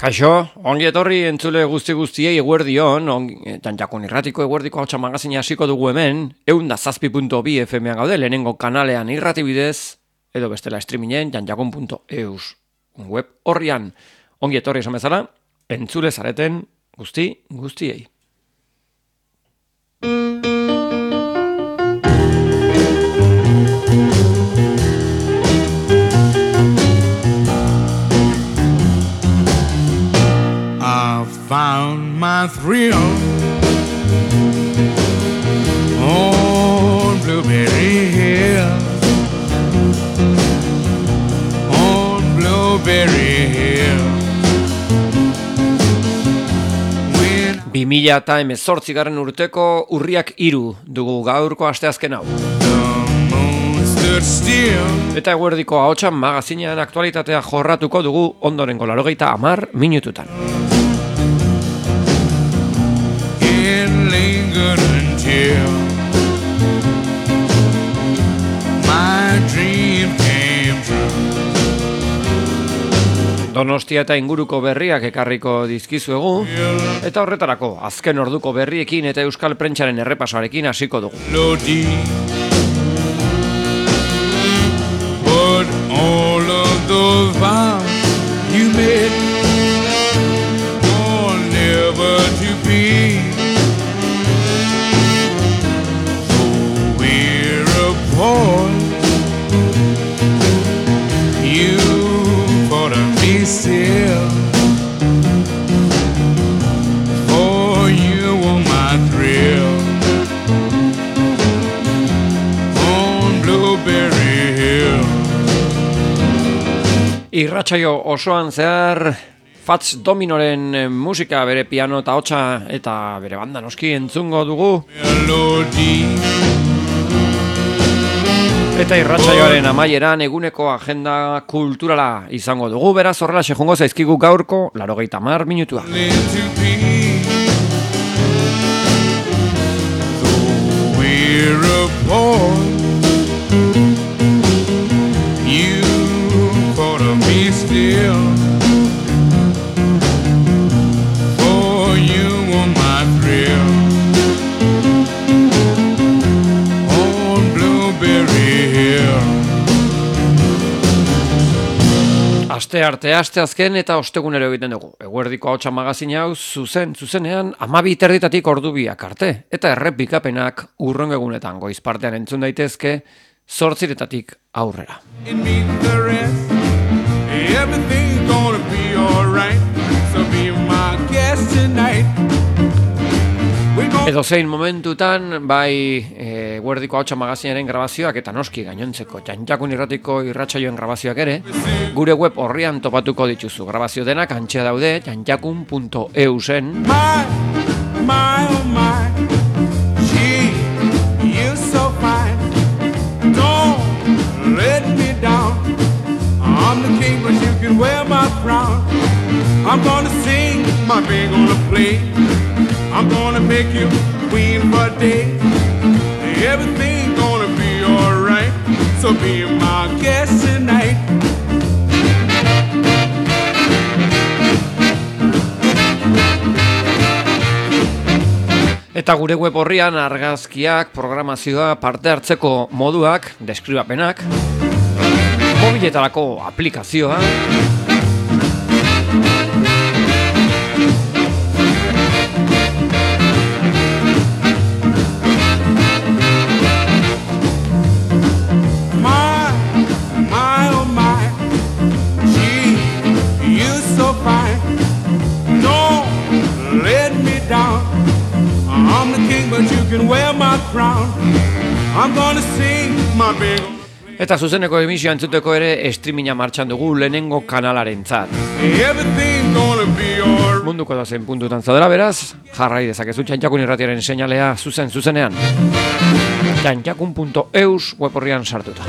Kaixo, ongi etorri entzule guztiei eguerdion, Janjakun irratiko eguerdiko hotxa magazina hasiko dugu hemen, 107.2 FM-an gaude, lehenengo kanalean irrati bidez, edo bestela streamingen, janjakun.eus web horrian. Ongi etorri esan bezala, entzule zareten guztiei. Found my thrill on Blueberry Hill, on Blueberry Hill. 2018 urteko urriak 3 dugu gaurko asteazken hau. Eta eguerdiko ahotsan magazinean aktualitatea jorratuko dugu ondorengo 90 minututan. Lingered until my dream came true. Donostia eta inguruko berriak ekarriko dizkizuegu, eta horretarako azken orduko berriekin eta euskal prentsaren errepasoarekin hasiko dugu. But all of those vows you made are never to be. You for me still, for you were my thrill on Blueberry Hill. Irratsaio osoan zehar Fats Dominoren musika, bere piano eta hotsa eta bere banda noski entzungo dugu. Eta irratsaioaren amaieran eguneko agenda kulturala izango dugu, beraz horrelaxe jongo zaizkigu gaurko 90 minutua. Asteazken eta ostegunero egiten dugu. Eguerdiko ahotsa magazina hau zuzenean 12:30 ordu biak arte. Eta errepikapenak urrengo egunetan goiz partean entzun daitezke 8:00 aurrera. Edo zein momentutan, bai eguerdiko ahotsa magazinaren grabazioak eta noski gainontzeko Janjakun irratiko irratsaioen grabazioak ere, gure web horrian topatuko dituzu. Grabazio denak antxea daude janjakun.eusen. I'm the king, but you can wear my crown. I'm gonna sing, my band gonna play. I'm gonna make you queen for a day. Everything gonna be alright, so be my guest tonight. Eta gure web horrian argazkiak, programazioa, parte hartzeko moduak, deskribapenak, mobiletarako aplikazioa, I'm the king, but you can wear my crown. I'm gonna sing my big. Eta zuzeneko emisioa entzuteko ere streaminga martxan dugu lehenengo kanalarentzat. Munduko dozen puntutan zaudela, beraz, jarrai dezakezu Janjakun irratiaren seinalea zuzenean. Janjakun.eus web horrian sartuta.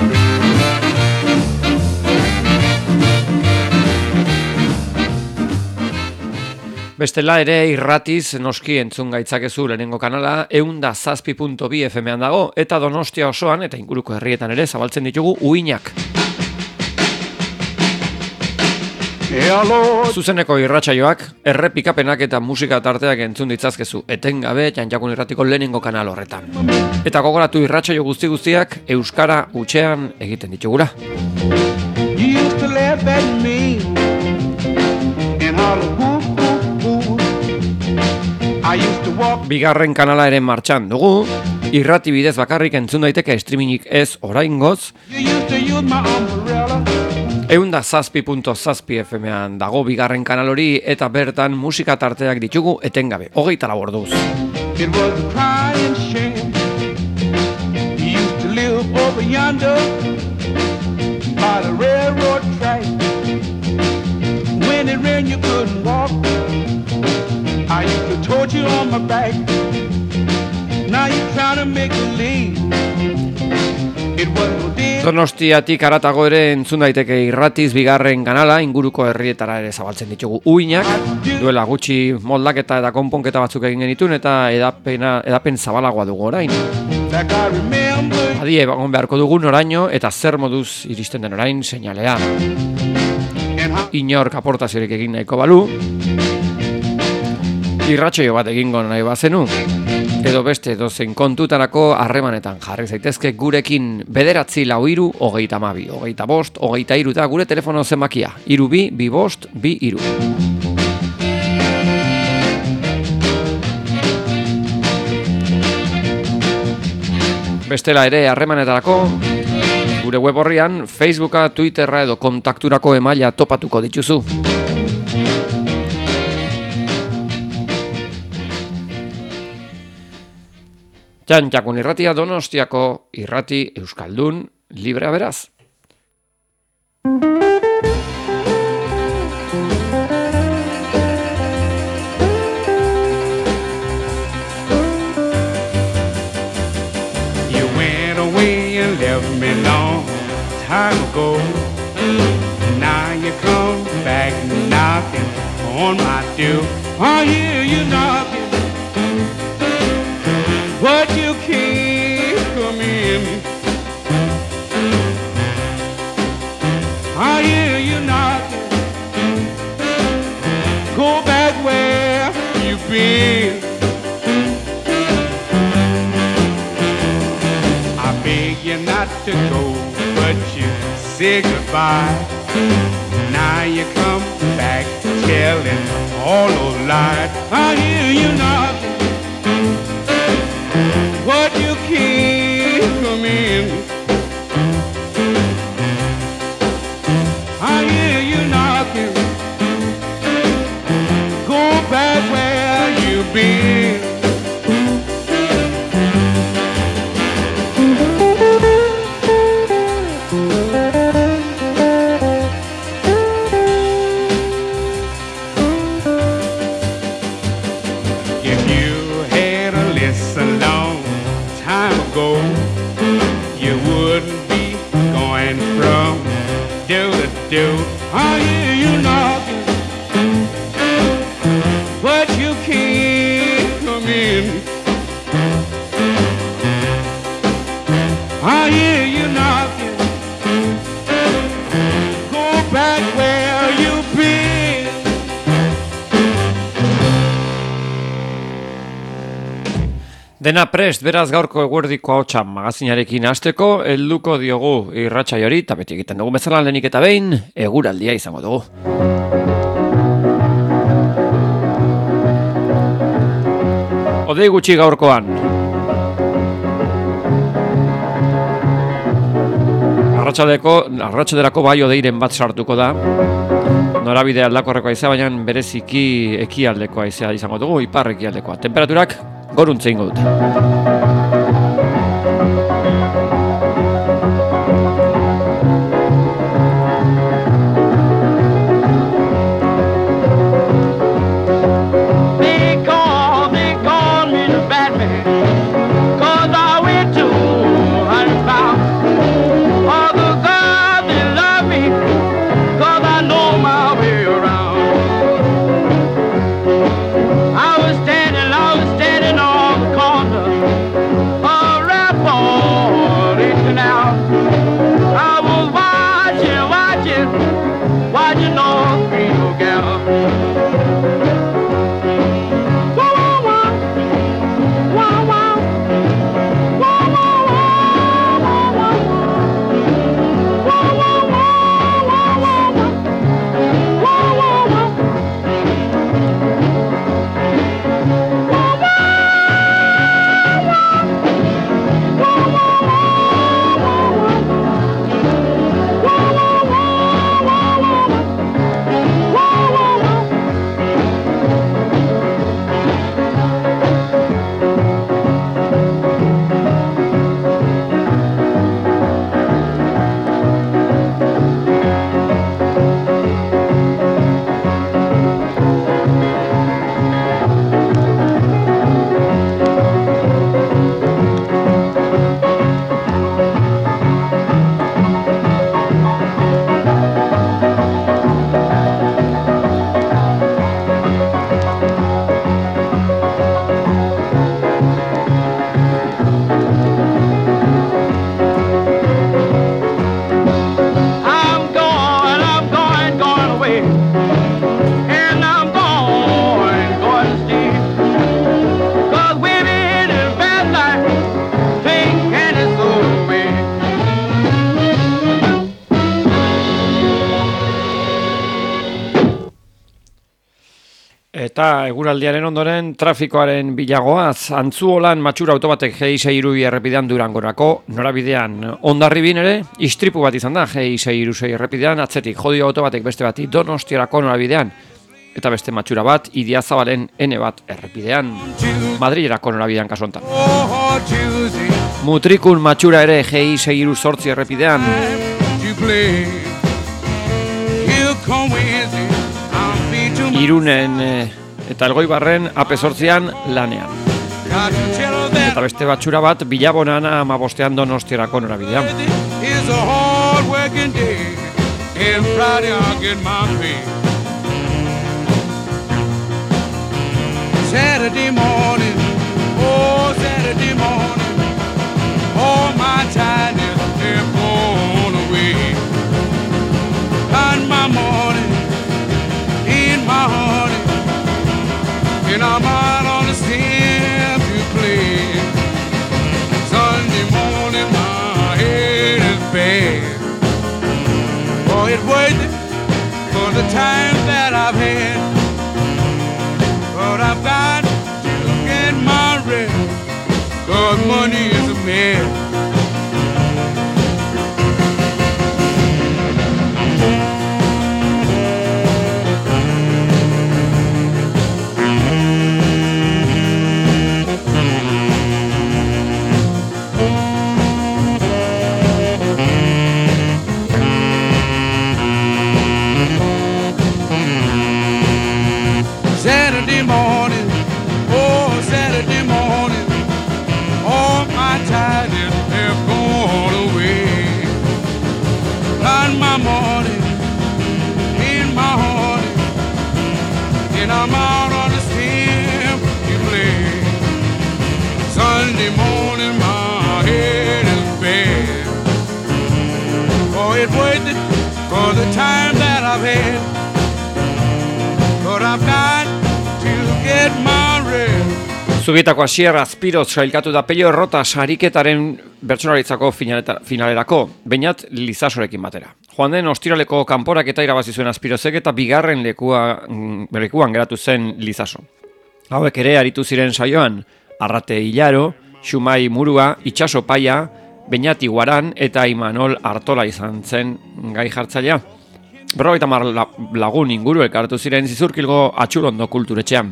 Bestela ere irratiz noski entzun gaitzakezu lehenengo kanala 107.2 FM-an dago, eta Donostia osoan eta inguruko herrietan ere zabaltzen ditugu uinak. Zuzeneko irratsaioak, errepikapenak eta musika tarteak entzun ditzazkezu etengabe Txantxakun Irratiko lehenengo kanal horretan. Eta gogoratu irratsaio guztiak euskara hutsean egiten ditugula. Bigarren kanala ere martxan dugu, irrati bidez bakarrik entzun daiteke streamingik ez oraingoz. 107.7 FM-an dago bigarren kanal hori eta bertan musika tarteak ditugu etengabe, 24 orduz. It was a crying shame. He used to live over yonder by the railroad track. When it rained you couldn't walk. I used to torture you on my back. Now you're trying to make a leave. Donostiatik haratago ere entzun daiteke irratiz bigarren kanala, inguruko herrietara ere zabaltzen ditugu uinak, duela gutxi moldaketa eta konponketa batzuk egin genitun eta edapen zabalagoa dugu orain. Adi egon beharko dugu noraino eta zer moduz iristen den orain seinalea. Inork aportaziorik egin nahiko balu, irratsaio bat egingo nahi bazenu, edo beste dozein kontutarako harremanetan jarri zaitezke gurekin 943 25 25 eta gure telefono zenbakia 32 25 23. Bestela ere harremanetarako gure web horrian Facebooka, Twitterra edo kontakturako emaila topatuko dituzu. Txantxakun Irratia Donostiako irrati euskaldun librea beraz. You went away and left me long time ago. Now you come back knocking on my door. I hear you knocking. But you can't come in. I hear you knocking. Go back where you've been. I beg you not to go, but you say goodbye. Now you come back telling all those lies. I hear you knocking. But you can't come in. I hear you knocking. Go back where you've been. If you had a listen long ago, you wouldn't be going from door to door. I hear you knocking, but you can't come in. I hear you knocking. Go back where you've been. Dena prest, beraz gaurko eguerdiko ahotsa magazinarekin hasteko, helduko diogu irratsaiori, eta beti egiten dugu bezala lehenik eta behin, eguraldia izango dugu. Hodei gutxi gaurkoan. Arratsalderako bai hodeiren bat sartuko da. Norabide aldakorreko haizea, baina bereziki ekialdeko haizea izango dugu, ipar ekialdekoa. Temperaturak goruntze ingo dute. I was standing on the corner Eta eguraldiaren ondoren trafikoaren bilagoaz, Antzuolan matxura autobatek G6 errepidean Durangorako, norabidean Hondarribin ere, istripu bat izan da G6 errepidean, atzetik jodio autobatek beste bati Donostiarako norabidean, eta beste matxura bat Idiazabalen N1 errepidean, Madrilerako norabidean kasu hontan. Mutrikun matxura ere G6 errepidean, Irunen eta Elgoibarren AP8an lanean. Eta beste batxura bat Bilabonan 15 Donostiarako norabidean. Saturday morning, oh Saturday morning, all my tiredness is gone away. And my morning in my honey, and I'm out on the stage to play. Sunday morning, my head is bad. Oh, it's worth it for the time that I've had. But I've got to get my rest, 'cause money is a man. Saturday morning, oh Saturday morning, all my tiredness have gone away. And my morning, in my honey, and I'm out on the stage to play. Sunday morning, my head is bad. Oh, it's worth it for the time that I've had. But I've got to get my rest. Zubietako Asier Azpiroz sailkatu da Pello Errota sariketaren bertsolaritzako finalerako, bainat Lizasorekin batera. Joan den ostiraleko kanporaketa irabazi zuen Azpirozek eta bigarren lekuan geratu zen Lizaso. Hauek ere aritu ziren saioan, Arrate Hilaro, Xumai Murua, Itxaso Paia, Beñat Iguaran eta Imanol Artola izan zen gai jartzailea. 50 lagun inguru elkartu ziren Zizurkilgo Atxulondo kulturetxean.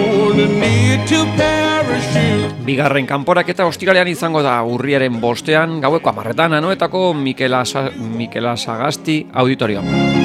Bigarren kanporaketa ostiralean izango da urriaren 5 gaueko 10 Anoetako Mikela Sagasti auditorioan.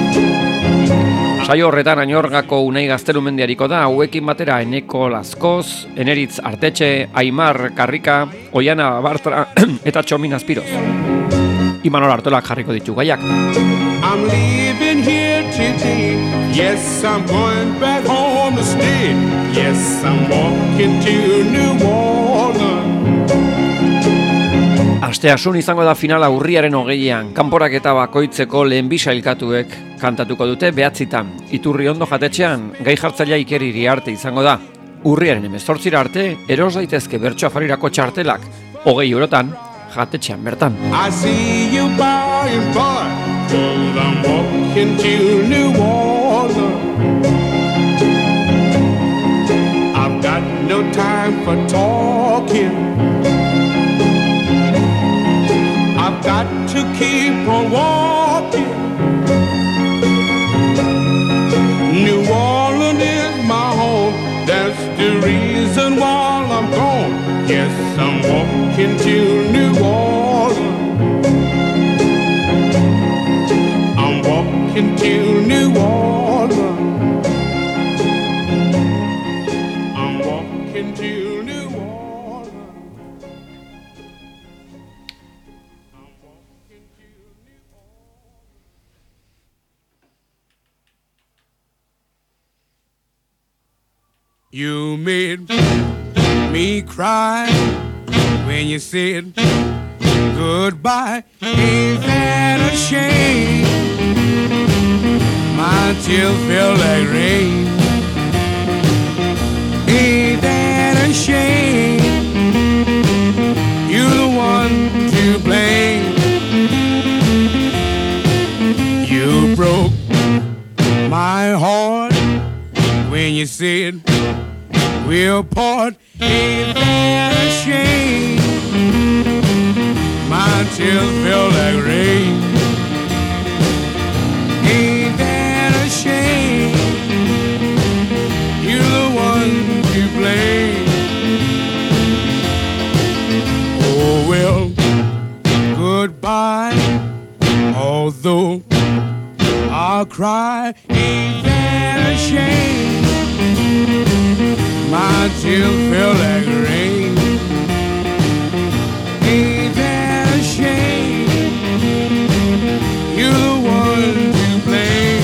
Saio horretan Añorgako Unai Gaztelumendiariko da, hauekin batera Eneko Lazkoz, Eneritz Artetxe, Aimar Karrika, Oiana Bartra eta Txomin Azpiroz. Imanol Artolak jarriko ditu gaiak. I'm leaving here today. Yes, I'm going back home to stay. Yes, I'm walking to New Orleans. Asteasun izango da finala urriaren 20an. Kanporaketa bakoitzeko lehen bi sailkatuek kantatuko dute 9 Iturri Ondo jatetxean, gai jartzailea Iker Iriarte izango da. Urriaren 18 arte, eros daitezke bertso afarirako txartelak, 20 eurotan, jatetxean bertan. I see you by and by, till I'm walking to New Orleans. I've got no time for talking. I've got to keep on walking. New Orleans is my home. That's the reason why I'm gone. Yes, I'm walking to New Orleans. I'm walking to New Orleans. I'm walking to New Orleans. I'm walking to New Orleans. You made me cry when you said goodbye. Ain't that a shame? My tears feel like rain. Ain't that a shame? You're the one to blame. You broke my heart when you said we'll part, ain't that a shame? My tears fell like rain. Ain't that a shame? You're the one to blame. Oh well, goodbye. Although I'll cry, ain't that a shame? My tears fell like rain. Ain't that a shame? You're the one to blame.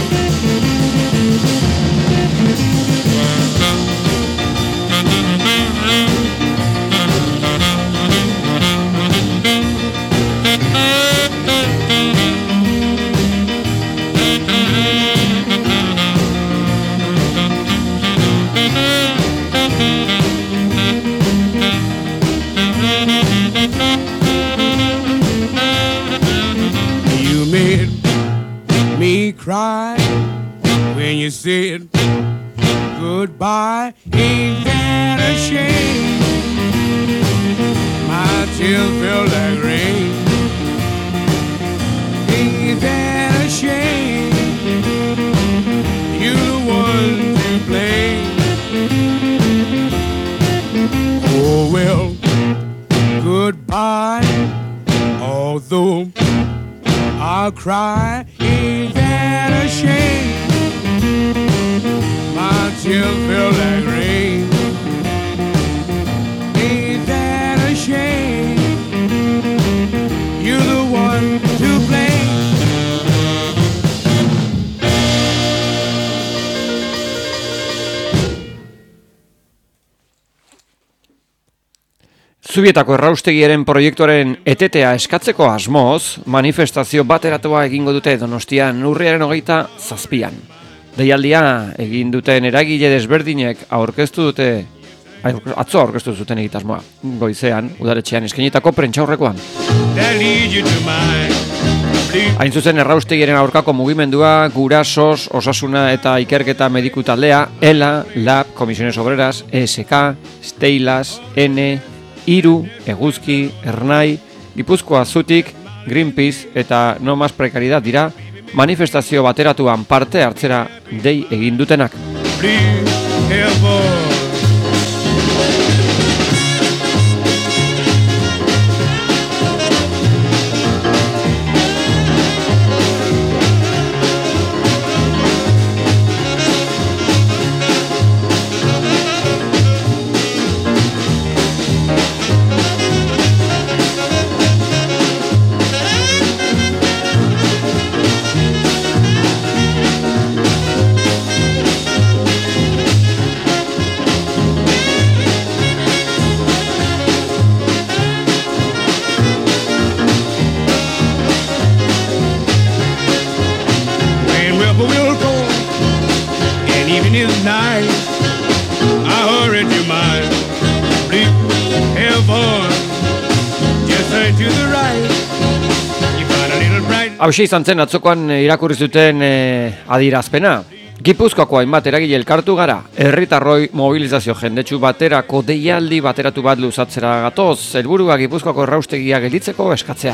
Cry when you said goodbye. Ain't that a shame? My tears fell like rain. Ain't that a shame? You're the one to blame. Oh well, goodbye. Although I'll cry, ain't that a shame? My tears fell like rain. Ain't that a shame? You're the one to blame. Zubietako erraustegiaren proiektuaren etetea eskatzeko asmoz, manifestazio bateratua egingo dute Donostian urriaren 27an. Deialdia egin duten eragile desberdinek atzo aurkeztu zuten egitasmoa. Goizean, udaletxean eskainitako prentsaurrekoan. Hain zuzen erraustegiaren aurkako mugimendua, Gurasos, Osasuna eta Ikerketa Mediku Taldea, ELA, LAB, Comisiones Obreras, ESK, Steilas, N, Iru, Eguzki, Ernai, Gipuzkoa Zutik, Greenpeace eta No Más Precariedad dira manifestazio bateratuan parte hartzera dei egin dutenak. Hauxe izan zen atzokoan irakurri zuten adierazpena. Gipuzkoako hainbat eragile elkartu gara, herritarroi mobilizazio jendetsu baterako deialdi bateratu bat luzatzera gatoz, helburua Gipuzkoako erraustegia gelditzeko eskatzea.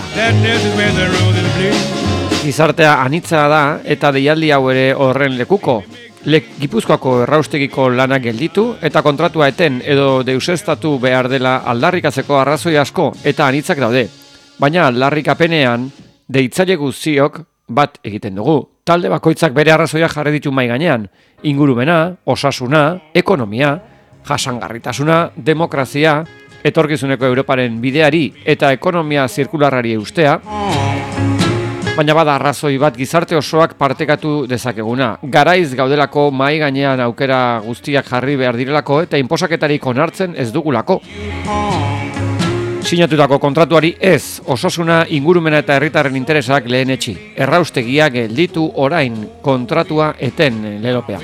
Gizartea anitza da eta deialdi hau ere horren lekuko. Gipuzkoako erraustegiko lanak gelditu eta kontratua eten edo deuseztatu behar dela aldarrikatzeko arrazoi asko eta anitzak daude. Baina aldarrikapenean deitzaile guztiok bat egiten dugu. Talde bakoitzak bere arrazoiak jarri ditu mai gainean. Ingurumena, osasuna, ekonomia, jasangarritasuna, demokrazia, etorkizuneko Europaren bideari eta ekonomia zirkularrari eustea. Baina bada arrazoi bat gizarte osoak partekatu dezakeguna. Garaiz gaudelako mai gainean aukera guztiak jarri behar direlako eta inposaketarik onartzen ez dugulako. Sinatutako kontratuari ez, osasuna, ingurumena eta herritarren interesak lehenetsi. Erraustegia gelditu orain kontratua eten lelopean.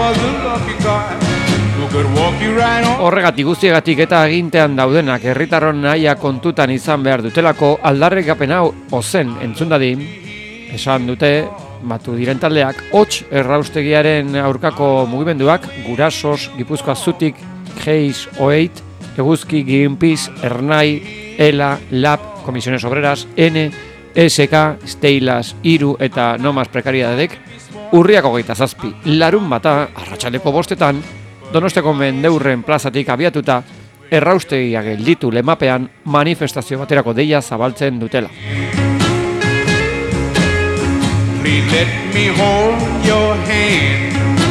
Horregatik guztiegatik eta agintean daudenak herritarron nahia kontutan izan behar dutelako aldarrikapen hau ozen entzun dadin, esan dute batu diren taldeak, hots erraustegiaren aurkako mugimenduak, Gurasos, Gipuzkoa Zutik, Geis, Oeit, Eguzki, Greenpeace, Ernai, ELA, LAB, Comisiones Obreras, N, SK, Steilas, Iru eta Nomas Prekariadadek, urriak 27, larun bata, arratsaldeko 5, Donostiako Mendeurren plazatik abiatuta, erraustegia gelditu lemapean manifestazio baterako deia zabaltzen dutela. Please let me hold your hand.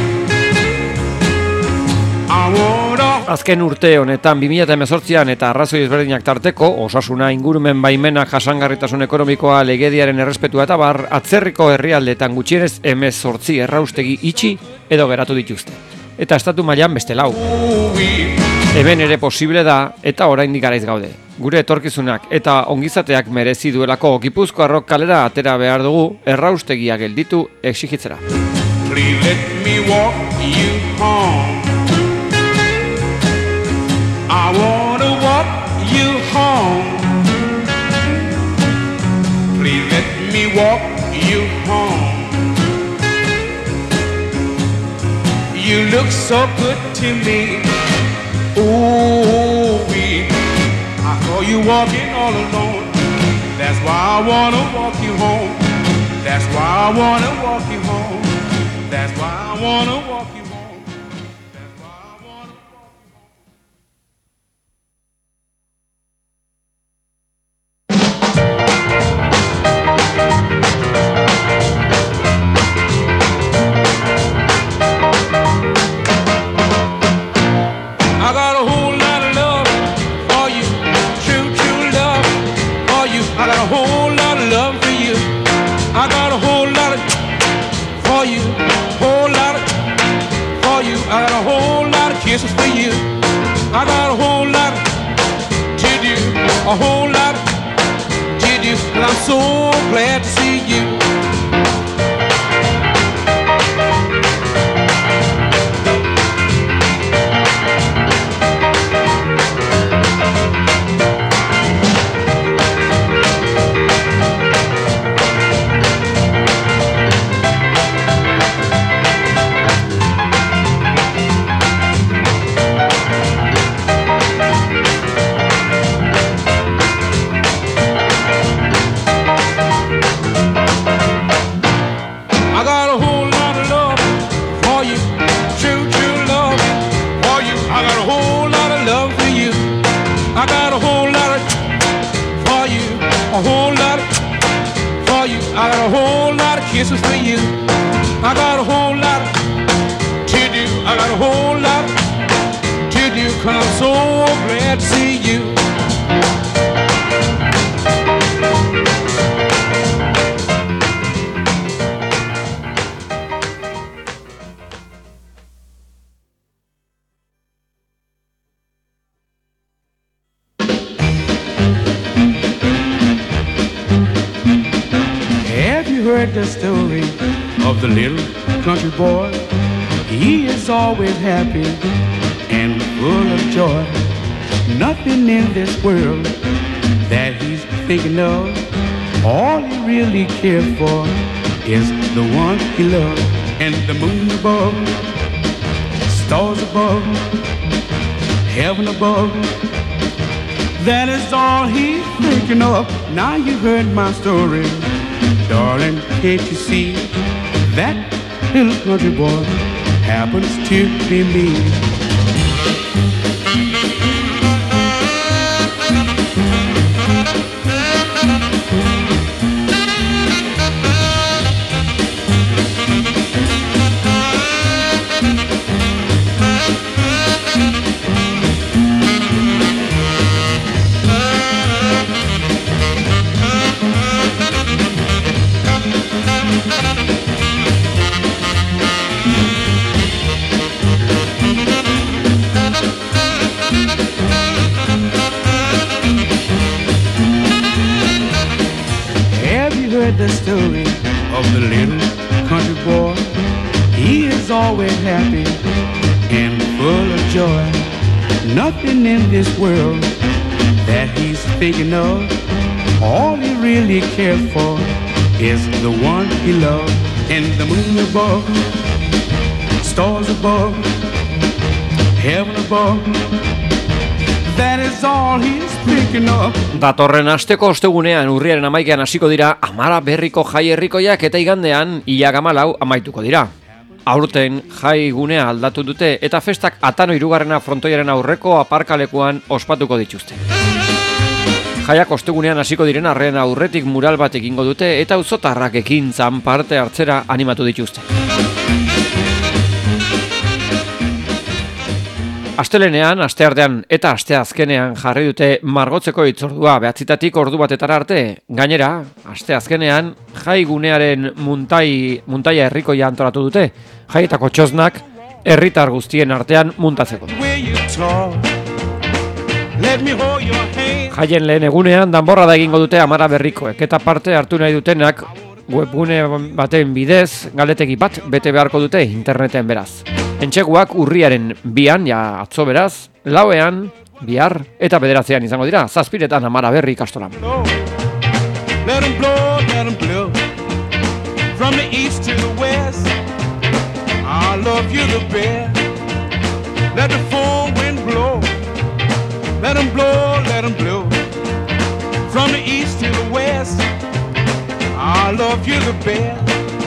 Azken urte honetan 2018an eta arrazoi ezberdinak tarteko, osasuna, ingurumen baimenak, jasangarritasun ekonomikoa, legediaren errespetua eta bar, atzerriko herrialdeetan gutxienez 18 erraustegi itxi edo geratu dituzte. Eta estatu mailan beste 4. Hemen ere posible da eta oraindik garaiz gaude. Gure etorkizunak eta ongizateak merezi duelako Gipuzkoarrok kalera atera behar dugu erraustegia gelditu exigitzera. Please let me walk you home. I wanna walk you home. Please let me walk you home. You look so good to me. Ooh, I saw you walking all alone. That's why I wanna walk you home. That's why I wanna walk you home. That's why I wanna walk you home. Kisses for you. I got a whole lot to do, a whole lot to do, and I'm so glad to see you. Kisses for you. I got a whole lot to do. I got a whole lot to do, 'cause I'm so glad to see you. The story of the little country boy. He is always happy and full of joy. Nothing in this world that he's thinking of. All he really cares for is the one he loves. And the moon above, stars above, heaven above, that is all he's thinking of. Now you heard my story, darling, can't you see that little country boy happens to be me? The story of the little country boy. He is always happy and full of joy. Nothing in this world that he's thinking of. All he really cares for is the one he loved. And the moon above, stars above, heaven above, that is all he's thinking of. Datorren asteko ostegunean urriaren 11an hasiko dira Amara Berriko jai herrikoiak eta igandean Ilak 14 amaituko dira. Aurten jai gunea aldatu dute eta festak Atano 3. frontoiaren aurreko aparkalekuan ospatuko dituzte. Jaiak ostegunean hasiko diren arren aurretik mural bat egingo dute eta auzotarrak ekintzan parte hartzera animatu dituzte. Astelenean, asteartean eta asteazkenean jarri dute margotzeko hitzordua 9:00 ordu batetara arte. Gainera, asteazkenean jai gunearen muntaia herrikoia antolatu dute. Jaietako txosnak herritar guztien artean muntatzeko. Jaien lehen egunean danborra da egingo dute Amara Berrikoek eta parte hartu nahi dutenak webgune baten bidez galdetegi bat bete beharko dute interneten beraz. Entxeguak urriaren 2an, ja atzo beraz, 4ean, bihar eta 9ean izango dira, 7etan Amara Berri ikastolan. Let 'em blow, let 'em blow. From the east to the west, I love you the best. Let the full wind blow. Let 'em blow, let 'em blow. From the east to the west, I love you the best.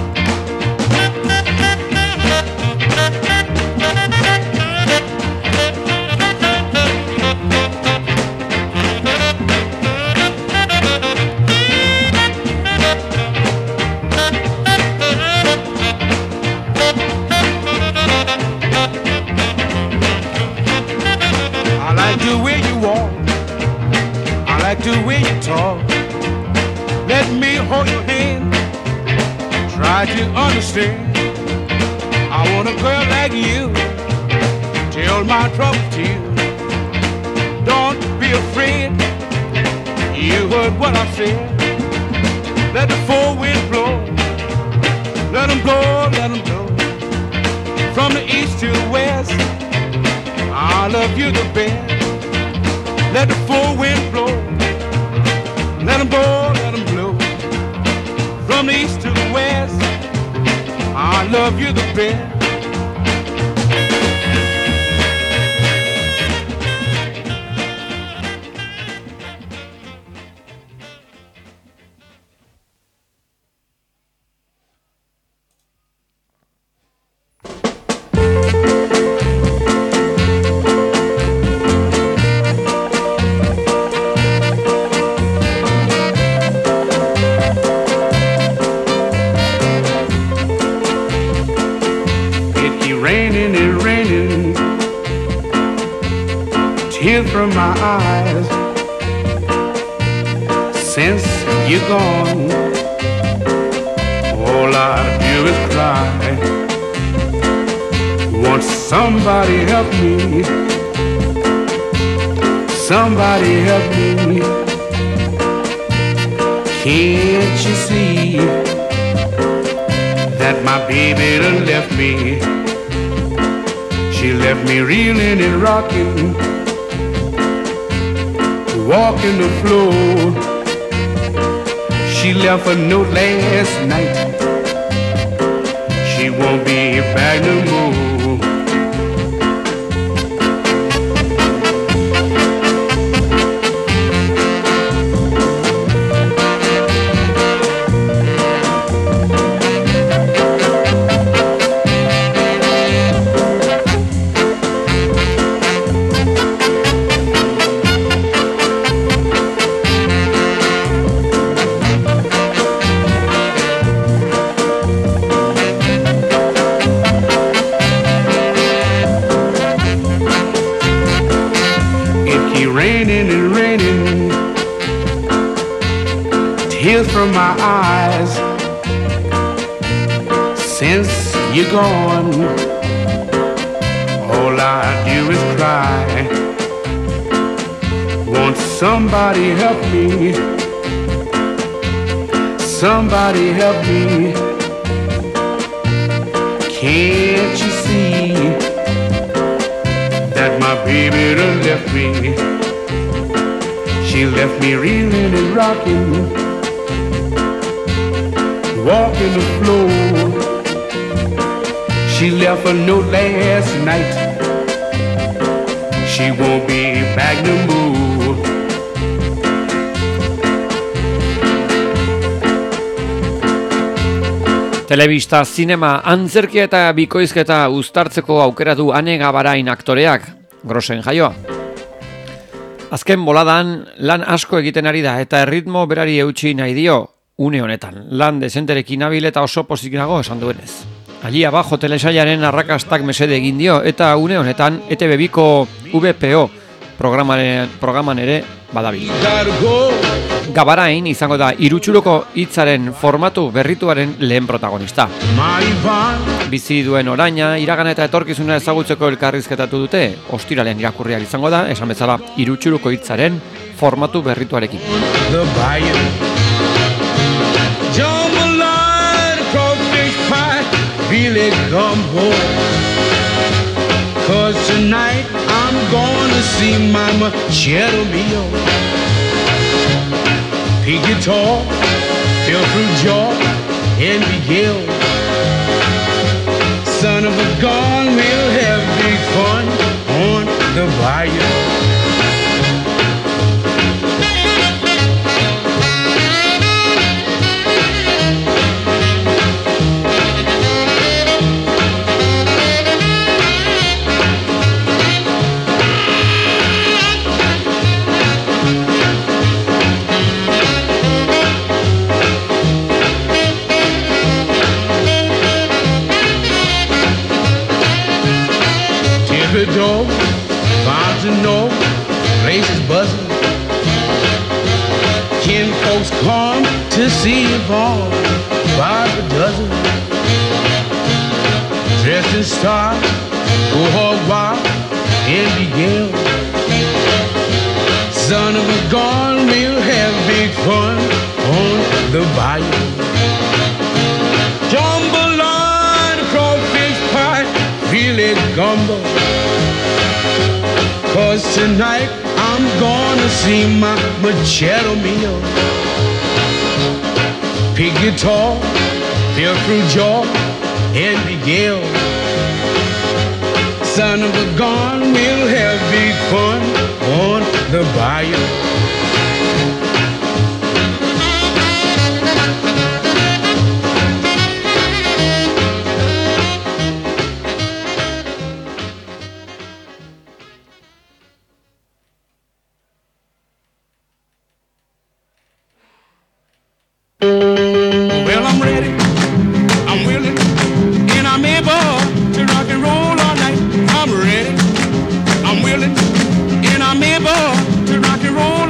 The way you walk, I like the way you talk. Let me hold your hand, try to understand. I want a girl like you, tell my trouble to you. Don't be afraid, you heard what I said. Let the full wind blow, let 'em blow, let 'em blow. From the east to the west, I love you the best. Let the full wind blow. Let 'em blow, let 'em blow. From the east to the west, I love you the best. Tears from my eyes since you're gone. All I do is cry. Won't somebody help me? Somebody help me. Can't you see that my baby done left me? She left me reeling and rocking, walking the floor. She left a note last night. She won't be back no more. Raining and raining, tears from my eyes since you're gone. All I do is cry. Won't somebody help me? Somebody help me. Can't you see that my baby done left me? She left me reeling and rocking, walking the floor. She left a note last night. She won't be back no more. Telebista, zinema, antzerkia eta bikoizketa uztartzeko aukera du Ane Gabarain aktoreak, Grosen jaioa. Azken boladan lan asko egiten ari da eta erritmo berari eutsi nahi dio une honetan. Lan desenterekin nabil eta oso pozik nago esan duenez. Ali abajo telesailaren arrakastak mesede egin dio eta une honetan ETV2ko VPO programan ere badabil. Gabarain izango da Irutxuruko hitzaren formatu berrituaren lehen protagonista. Bizi duen oraina, iragana eta etorkizuna ezagutzeko elkarrizketatu dute, ostiralean irakurriak izango da, esan bezala Irutxuruko hitzaren formatu berrituarekin. Pig guitar, fill through jaw, and be yelled. Son of a gun, we'll have big fun on the bayou. Door, farms and know, places buzzing. Kin folks come to see you born by the dozen. Dressed in style, go hog wild and be gay. Son of a gun, we'll have big fun on the bayou. Jambalaya, crawfish pie, really gumbo. 'Cause tonight I'm gonna see my Machado Mio. Pig guitar, fill through jaw, and be yelled. Son of a gun, we'll have big fun on the bayou. I'm willing, and I'm able to rock and roll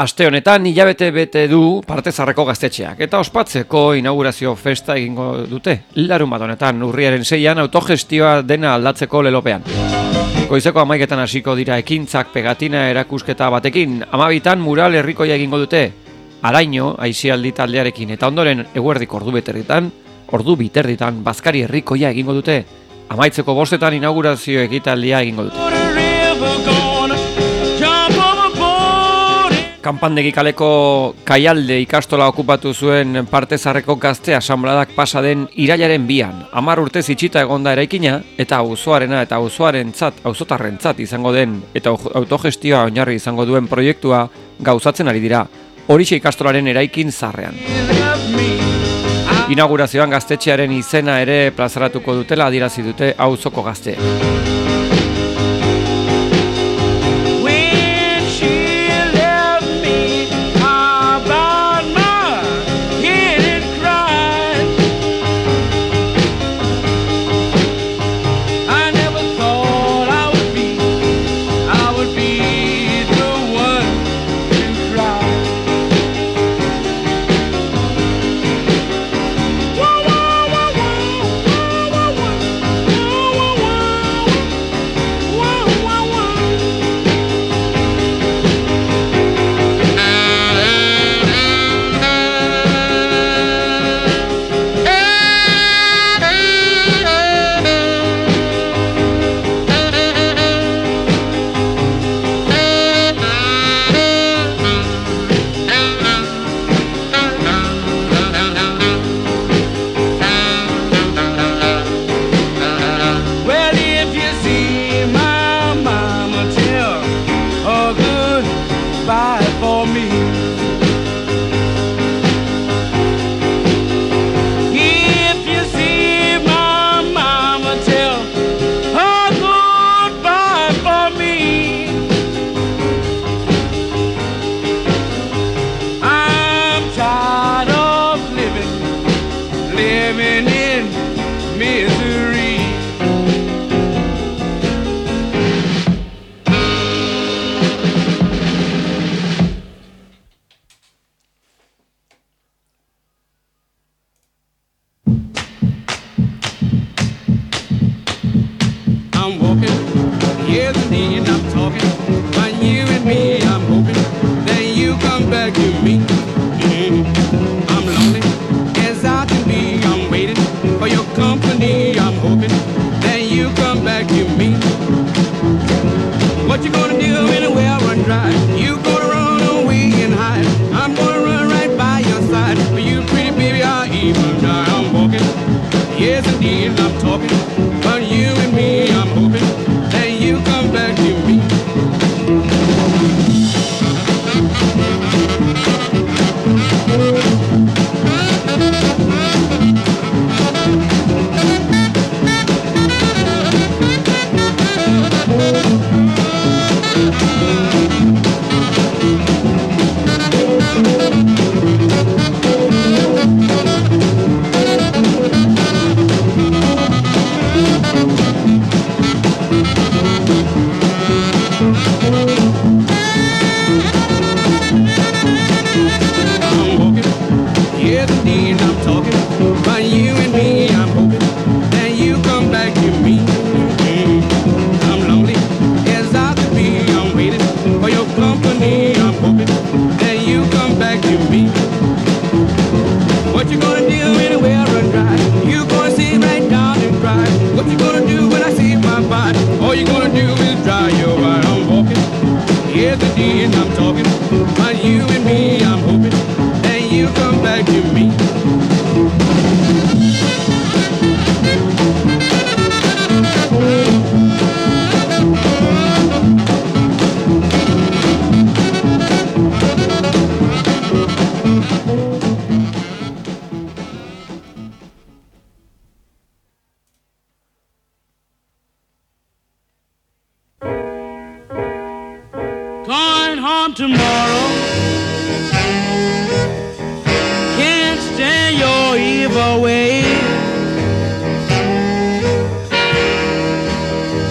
Aste honetan hilabete bete du Partezarreko gaztetxeak eta ospatzeko inaugurazio festa egingo dute. Larunbat honetan urriaren 6an autogestioa dena aldatzeko lelopean. Goizeko 11etan hasiko dira ekintzak pegatina erakusketa batekin, 12etan mural herrikoia egingo dute. Araino aisialdi taldearekin eta ondoren eguerdiko ordu biterditan bazkari herrikoia egingo dute. Amaitzeko 5etan inaugurazio ekitaldia egingo dute. Kanpandegi kaleko Kaialde ikastola okupatu zuen Partezarreko gazte asanbladak pasa den irailaren 2an. 10 urtez itxita egonda eraikina eta auzoarena eta auzotarrentzat izango den eta autogestioa oinarri izango duen proiektua gauzatzen ari dira. Horixe ikastolaren eraikin zarrean. Inaugurazioan gaztetxearen izena ere plazaratuko dutela adierazi dute auzoko gazteek.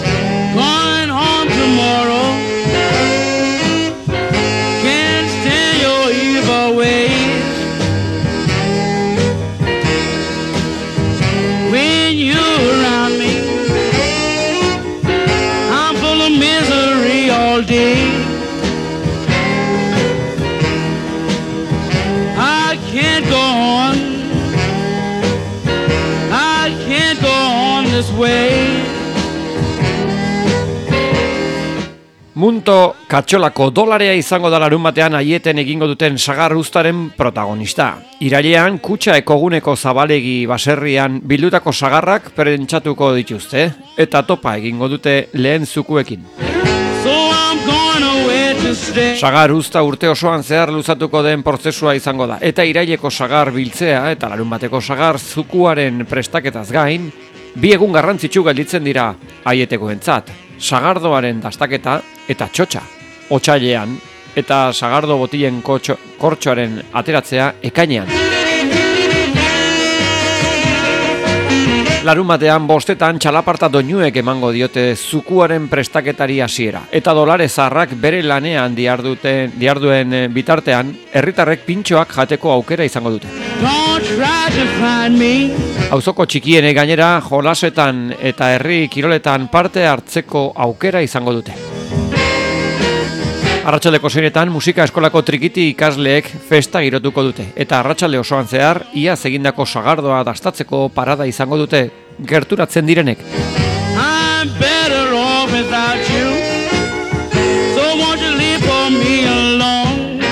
Going home tomorrow. Can't stand all day. I can't go on. I can't go on this way. Munto katxolako dolarea izango da larun batean aieten egingo duten sagar uztaren protagonista. Irailean kutxa ekoguneko zabalegi baserrian bildutako sagarrak pentsatuko dituzte eta topa egingo dute lehen zukuekin. Sagar uzta urte osoan zehar luzatuko den prozesua izango da eta iraileko sagar biltzea eta larun bateko sagar zukuaren prestaketaz gain, bi egun garrantzitsu gelditzen dira aietekoentzat. Sagardoaren dastaketa eta txotxa, otsailean, eta sagardo botilen kortxoaren ateratzea ekainean. Larun batean bostetan txalaparta doinuek emango diote zukuaren prestaketari hasiera. Eta dolare zaharrak bere lanean diarduen bitartean, herritarrek pintxoak jateko aukera izango dute. Auzoko txikiene gainera jolasetan eta herri kiroletan parte hartzeko aukera izango dute. Arratsaldeko 6etan musika eskolako trikiti ikasleek festa girotuko dute eta arratsalde osoan zehar iaz egindako sagardoa dastatzeko parada izango dute gerturatzen direnek. I'm better off without you. So won't you leave for me alone?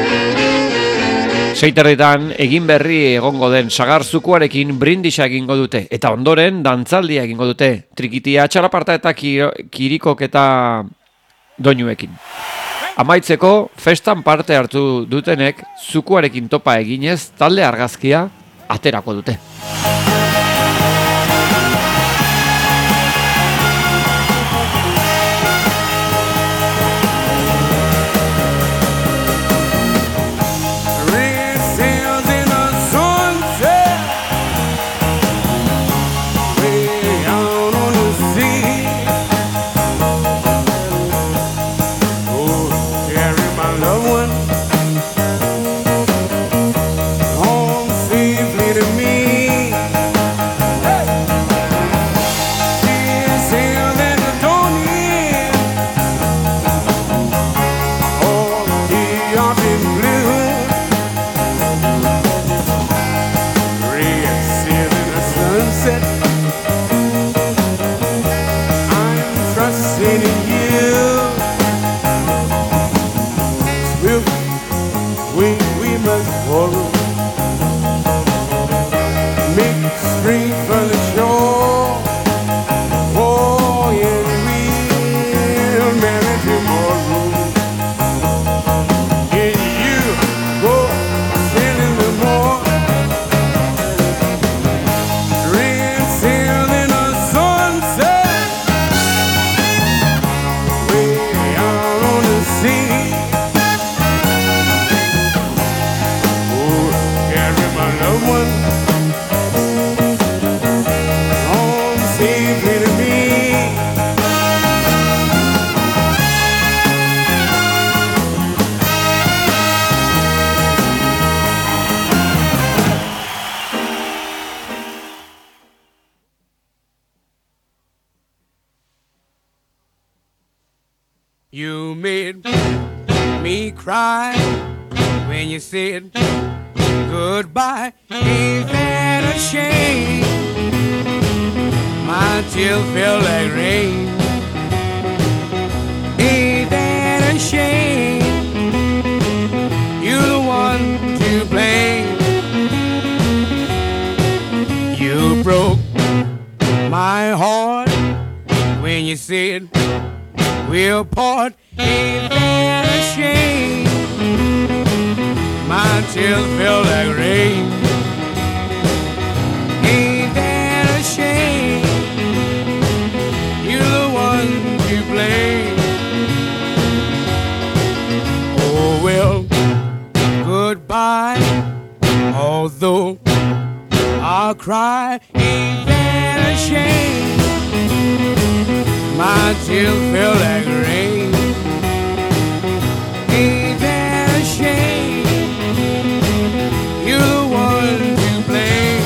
6:00 egin berri egongo den sagar zukuarekin brindisa egingo dute eta ondoren dantzaldia egingo dute trikitia, txalaparta eta kirikok eta doinuekin. Amaitzeko, festan parte hartu dutenek zukuarekin topa eginez talde argazkia aterako dute. You made me cry when you said goodbye. Ain't that a shame? My tears feel like rain. Ain't that a shame? You're the one to blame. You broke my heart when you said we'll part. Ain't that a shame? My tears feel like rain. Ain't that a shame? You're the one to blame. Oh well, goodbye. Although I'll cry, ain't that a shame? My tears feel like rain. Ain't that a shame? You're the one to blame.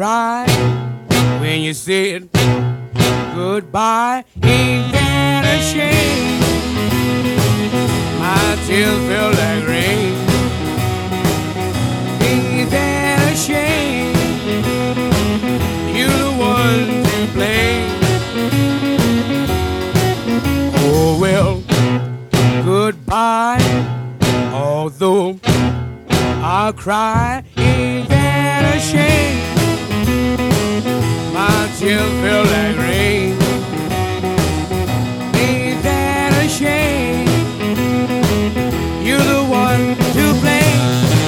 cried when you said goodbye. Ain't that a shame? My tears felt like rain. Ain't that a shame? You're the one to blame. Oh well, goodbye. Although I'll cry, ain't that a shame? My tears feel like rain. Ain't that a shame? You're the one to blame.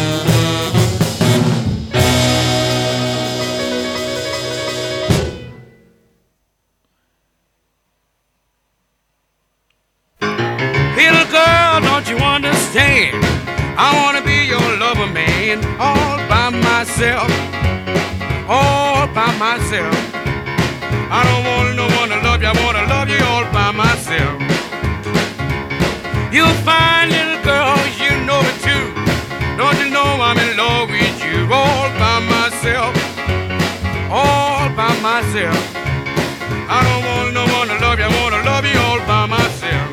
Little girl, don't you understand? I wanna be your lover, man, all by myself, all by myself. I don't want no one to love you, I wanna love you all by myself. You'll find, little girl, you know it too. Don't you know I'm in love with you, all by myself, all by myself. I don't want no one to love you, I wanna love you all by myself.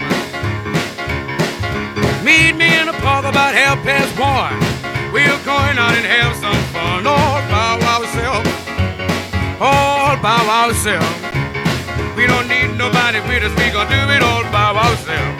Meet me in the park about 1:30. We're going out and have some fun all by ourselves, all by ourselves. We don't need nobody with us, we gonna do it all by ourselves.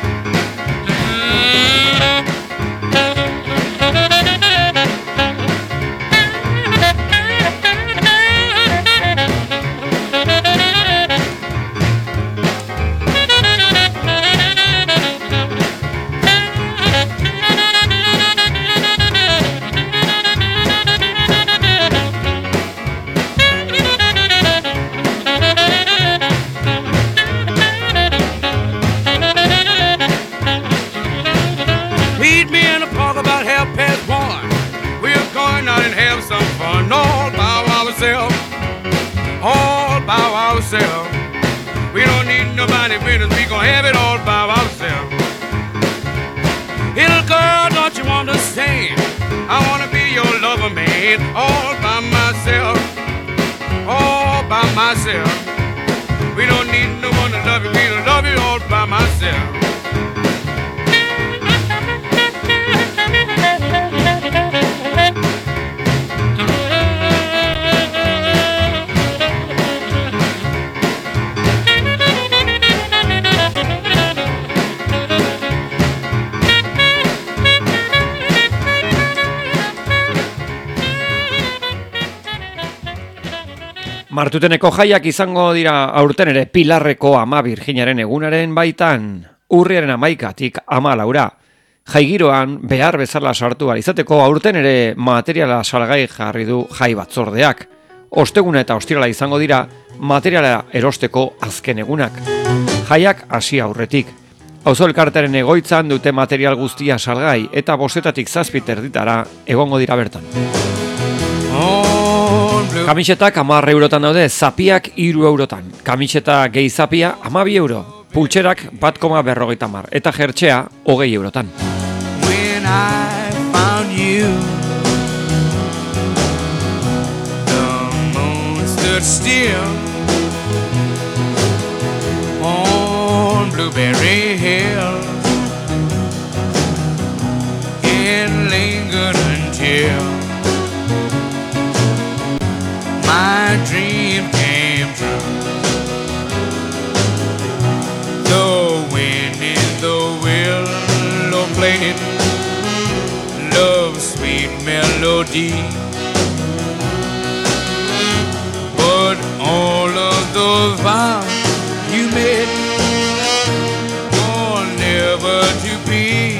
All by ourselves. We don't need nobody with us, we gon' have it all by ourselves. Little girl, don't you understand? I wanna be your lover, man, all by myself, all by myself. We don't need no one to love you, we don't love you all by myself. Martuteneko jaiak izango dira aurten ere Pilarreko Ama Birjinaren egunaren baitan, urriaren 11tik 14. Jaigiroan behar bezala sartu ahal izateko aurten ere materiala salgai jarri du jai batzordeak. Osteguna eta ostirala izango dira materiala erosteko azken egunak. Jaiak hasi aurretik. Auzo elkartearen egoitzan dute material guztia salgai eta 5:00 7 erditara egongo dira bertan. Kamisetak 10 eurotan daude, zapiak 3 eurotan. Kamiseta gehi zapia 12 euro. Pultserak 1,50 eta jertxea 20 eurotan. When I found you, the moon stood still on Blueberry Hill. It lingered until my dream came true. The wind in the willow played love's sweet melody, but all of those vows you made were never to be.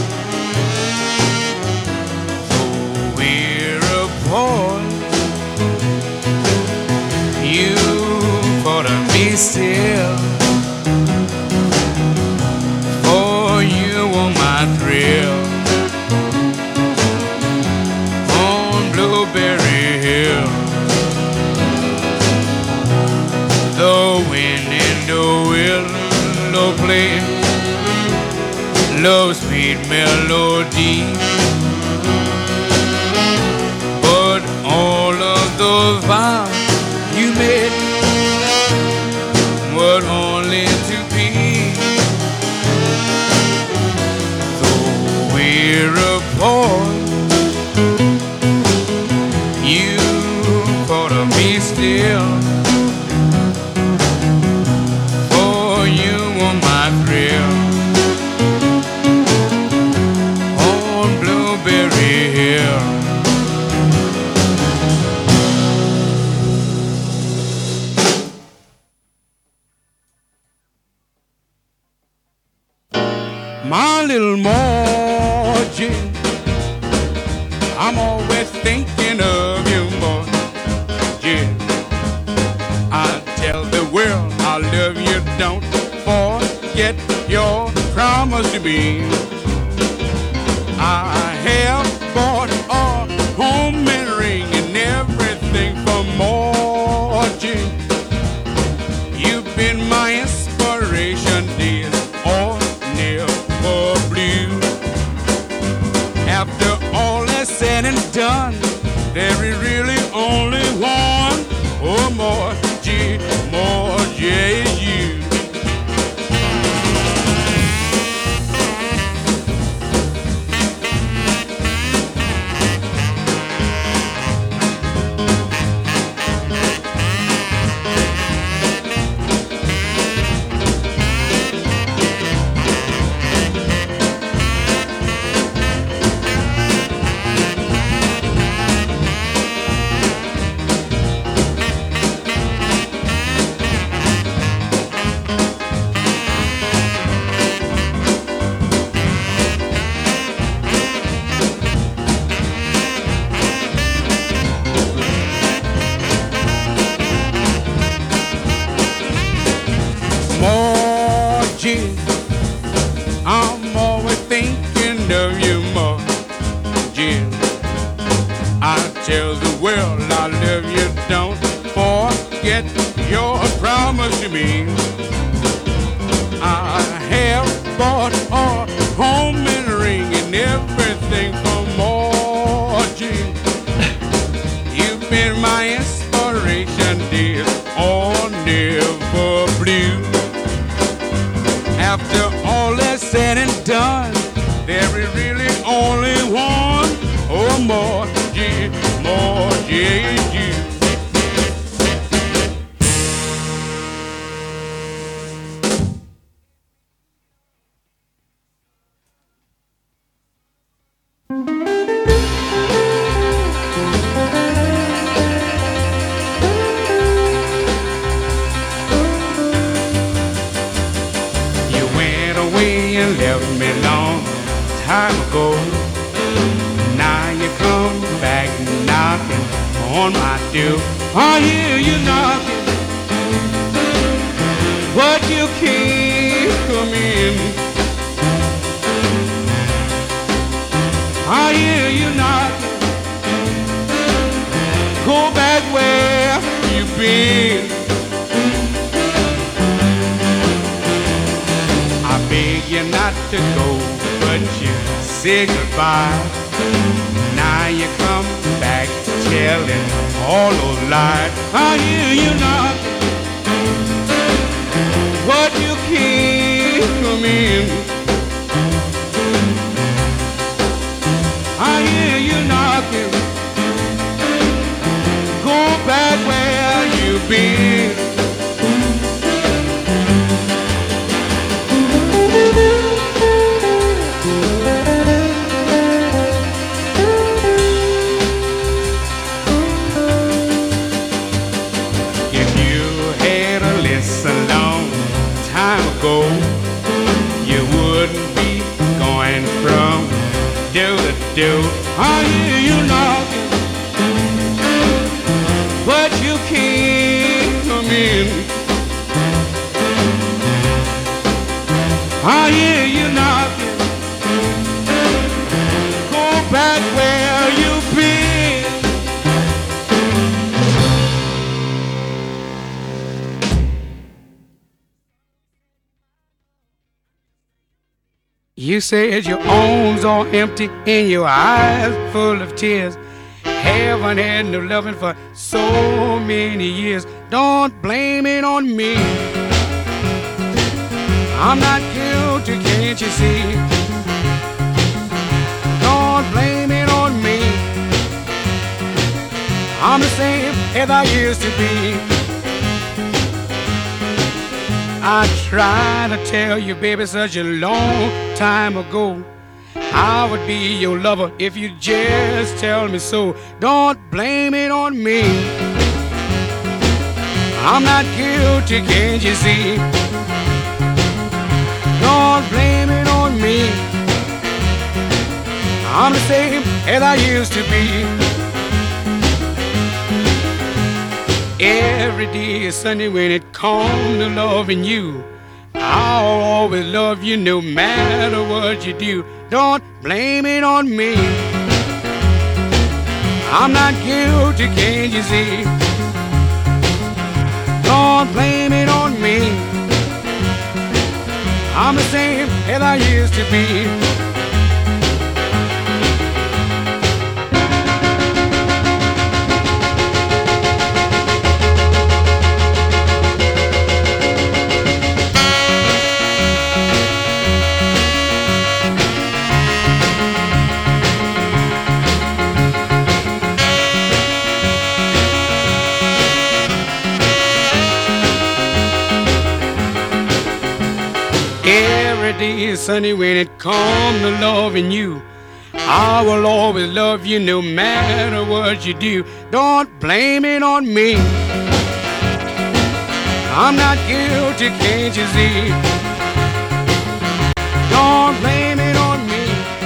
So we're apart. You thought of me still, for you were my thrill on Blueberry Hill. The wind in the willow played love's sweet melody, but all of those hear a voice. You ought to be still. For you are my thrill. On Blueberry Hill. My little Margie, I'm always thinking of you, Margie. I tell the world I love you, don't forget your promise to me. I have bought a homemade ring and everything for Margie. You've been my inspiration, dear. After all is said and done, there is really only one. Oh, Margie, Margie is you. I'm always thinking of you, Margie. I tell the world I love you, don't forget your promise to me. I have bought a homemade ring and everything for Margie. You've been my inspiration, dear, oh, never blue. After all is said and done, there is really only one. Oh, Margie, Margie is you. Left me long time ago. Now you come back knocking on my door. I hear you knocking, but you can't come in. I hear you knocking, go back where you've been. I beg you not to go, but you say goodbye. Now you come back telling all those lies. I hear you knocking, but you can't come in. I hear you knocking, go back where you've been. You wouldn't be going from door to door. I hear you knocking, but you can't come in. I hear you knocking, go back where you've been. You said your arms are empty and your eyes full of tears. Haven't had no loving for so many years. Don't blame it on me. I'm not guilty, can't you see? as I used to be. I tried to tell you, baby, such a long time ago, I would be your lover if you just tell me so. Don't blame it on me. I'm not guilty, can't you see? Don't blame it on me. I'm the same as I used to be. Every day is Sunday when it comes to loving you. I'll always love you no matter what you do. Don't blame it on me. I'm not guilty, can't you see? Don't blame it on me. I'm the same as I used to be. Every day is sunny when it comes to loving you. I will always love you no matter what you do. Don't blame it on me. I'm not guilty, can't you see? Don't blame it on me.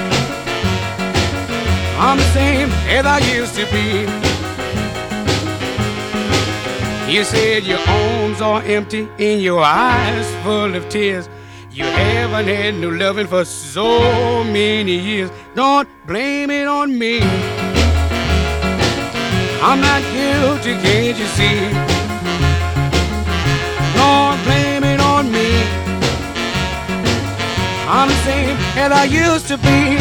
I'm the same as I used to be. You said your arms are empty and your eyes full of tears. You haven't had no loving for so many years. Don't blame it on me. I'm not guilty, can't you see? Don't blame it on me. I'm the same as I used to be.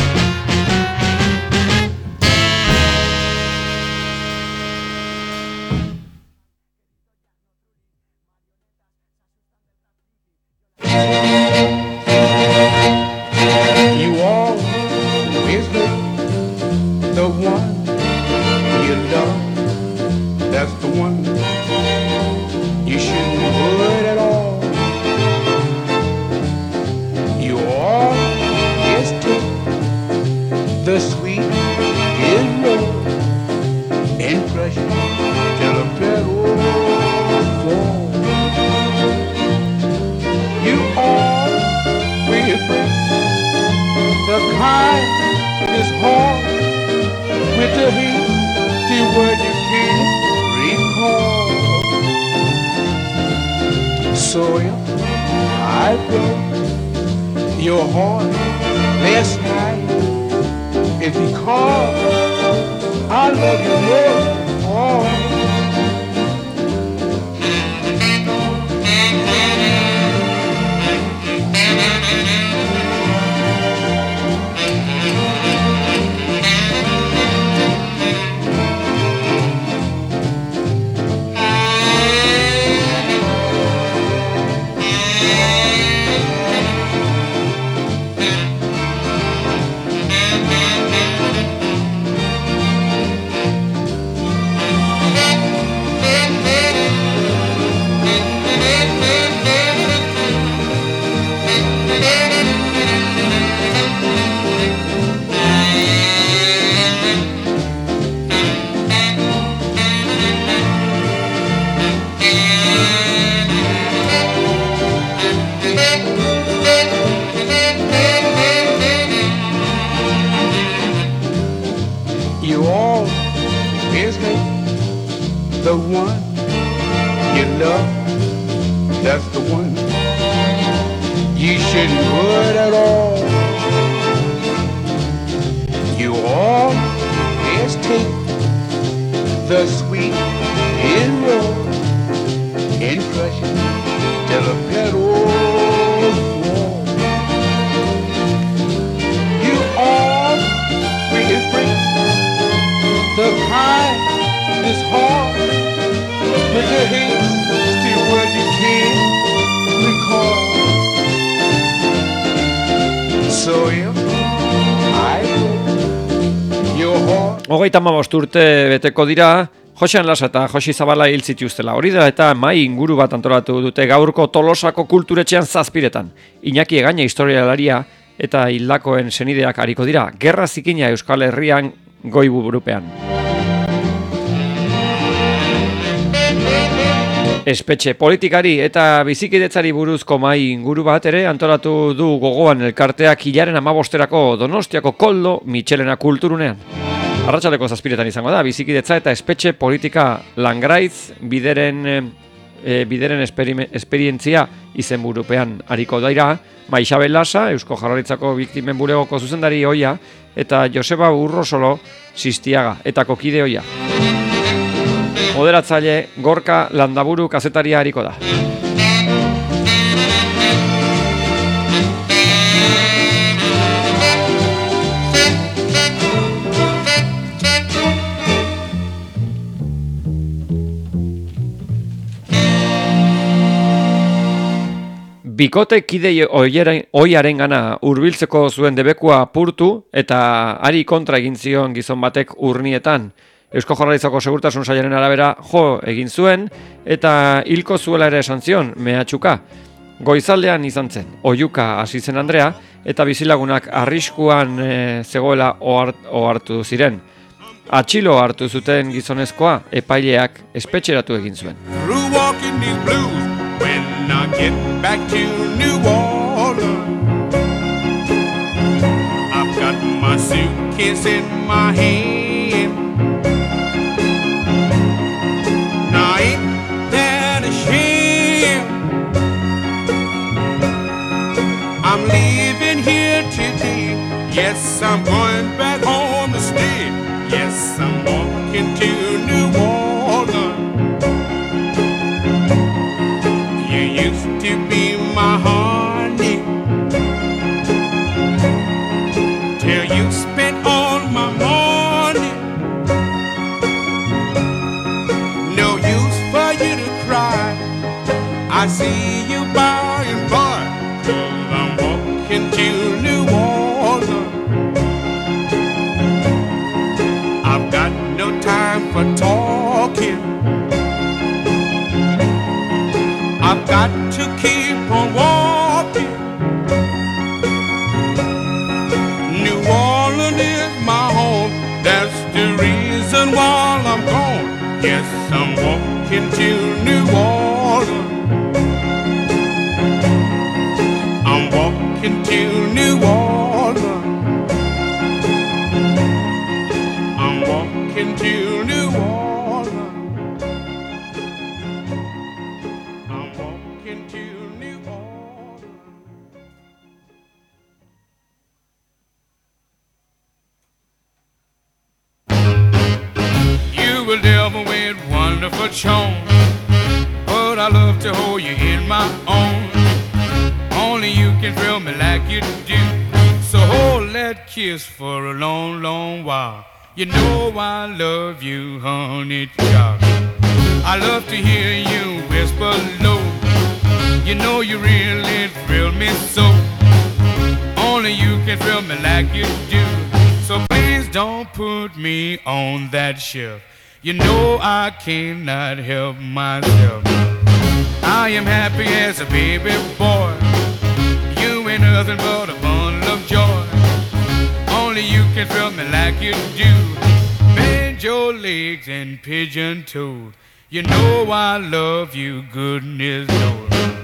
You always make the one you love. That's the one you shouldn't hurt at all. You always take the sweet in love and crush it till the petals fall. You always break the kind is hard with the hasty word you can't recall. So if I broke your heart last night, it's because I love you more. You always make the one you love. That's the one you shouldn't hurt at all. You always take the sweet in love and crush it till the petals fall. You always break the kind is hard with the hasty word you can't recall. So if I broke your heart. 35 urte beteko dira Josean Lasa eta Josi Zabala hil zituztela. Hori dela eta mai inguru bat antolatu dute gaurko Tolosako kulturetxean 7:00. Iñaki Egaña historialaria eta hildakoen senideak ariko dira. Gerra zikina Euskal Herrian goiburupean. Espetxe politikari eta bizikidetzari buruzko mai inguru bat ere antolatu du gogoan elkarteak hilaren 15erako Donostiako Koldo Michelena kulturunean. Arratsaleko 7:00 izango da, bizikidetza eta espetxe politika Langraiz bideren esperientzia izenburupean ariko daira, Maixabel Lasa, Eusko Jaurlaritzako biktimen bulegoko zuzendari ohia, eta Joseba Urrosolo Sistiaga, eta kokide ohia. Moderatzaile Gorka Landaburu kazetaria ariko da. Bikote kide ohiaren gana hurbiltzeko zuen debekua apurtu eta ari kontra egin zion gizon batek urnietan. Eusko Jaurlaritzako segurtasun sailaren arabera jo egin zuen eta hilko zuela ere esan zion mehatxuka. Goizaldean izan zen, oihuka hasi zen Andrea eta bizilagunak arriskuan zegoela ohartu ziren. Atxilo hartu zuten gizonezkoa epaileak espetxeratu egin zuen. I get back to New Orleans, I've got my suitcase in my hand. Now ain't that a shame? I'm leaving here today. Yes, I'm going back home to stay. Yes, I'm walking to New Orleans. Used to be my honey till you spent all my money. No use for you to cry. I see you by and by, 'cause I'm walking to New Orleans. I've got no time for talking. I've got to keep on walking. New Orleans is my home. That's the reason why I'm gone. Yes, I'm walking to New Orleans. I'm walking to New Orleans. I'm walking to New Orleans. Wonderful chone, but I love to hold you in my own. Only you can thrill me like you do. So hold that kiss for a long, long while. You know I love you, honey child. I love to hear you whisper low. You know you really thrill me so. Only you can thrill me like you do. So please don't put me on that shelf. You know I cannot help myself. I am happy as a baby boy. You ain't nothing but a bundle of joy. Only you can thrill me like you do. Bend your legs and pigeon-toed. You know I love you, goodness knows.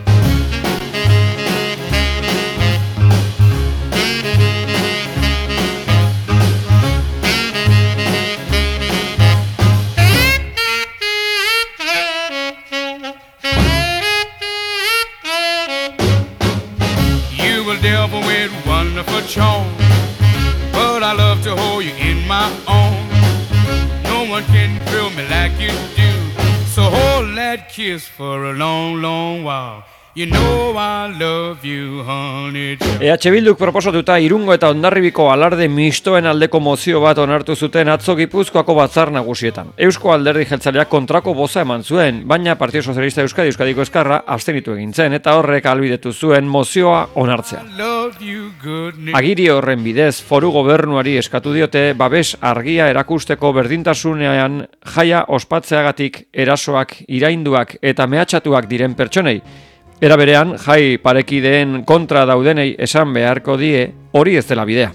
Devil with wonderful charm, but I love to hold you in my arms. No one can thrill me like you do. So hold that kiss for a long, long while. You know I love you, honey. EH Bilduk proposatuta Irungo eta Hondarribiko alarde mistoen aldeko mozio bat onartu zuten atzo Gipuzkoako batzar nagusietan. Eusko Alderdi Jeltzaleak kontrako boza eman zuen, baina Partido Sozialista Euskadiko Ezkerra abstenitu egin zen eta horrek ahalbidetu zuen mozioa onartzea. Agiri horren bidez, foru gobernuari eskatu diote babes argia erakusteko berdintasunean jaia ospatzeagatik erasoak, irainduak eta mehatxatuak diren pertsonei. Era berean, jai parekideen kontra daudenei esan beharko die hori ez dela bidea.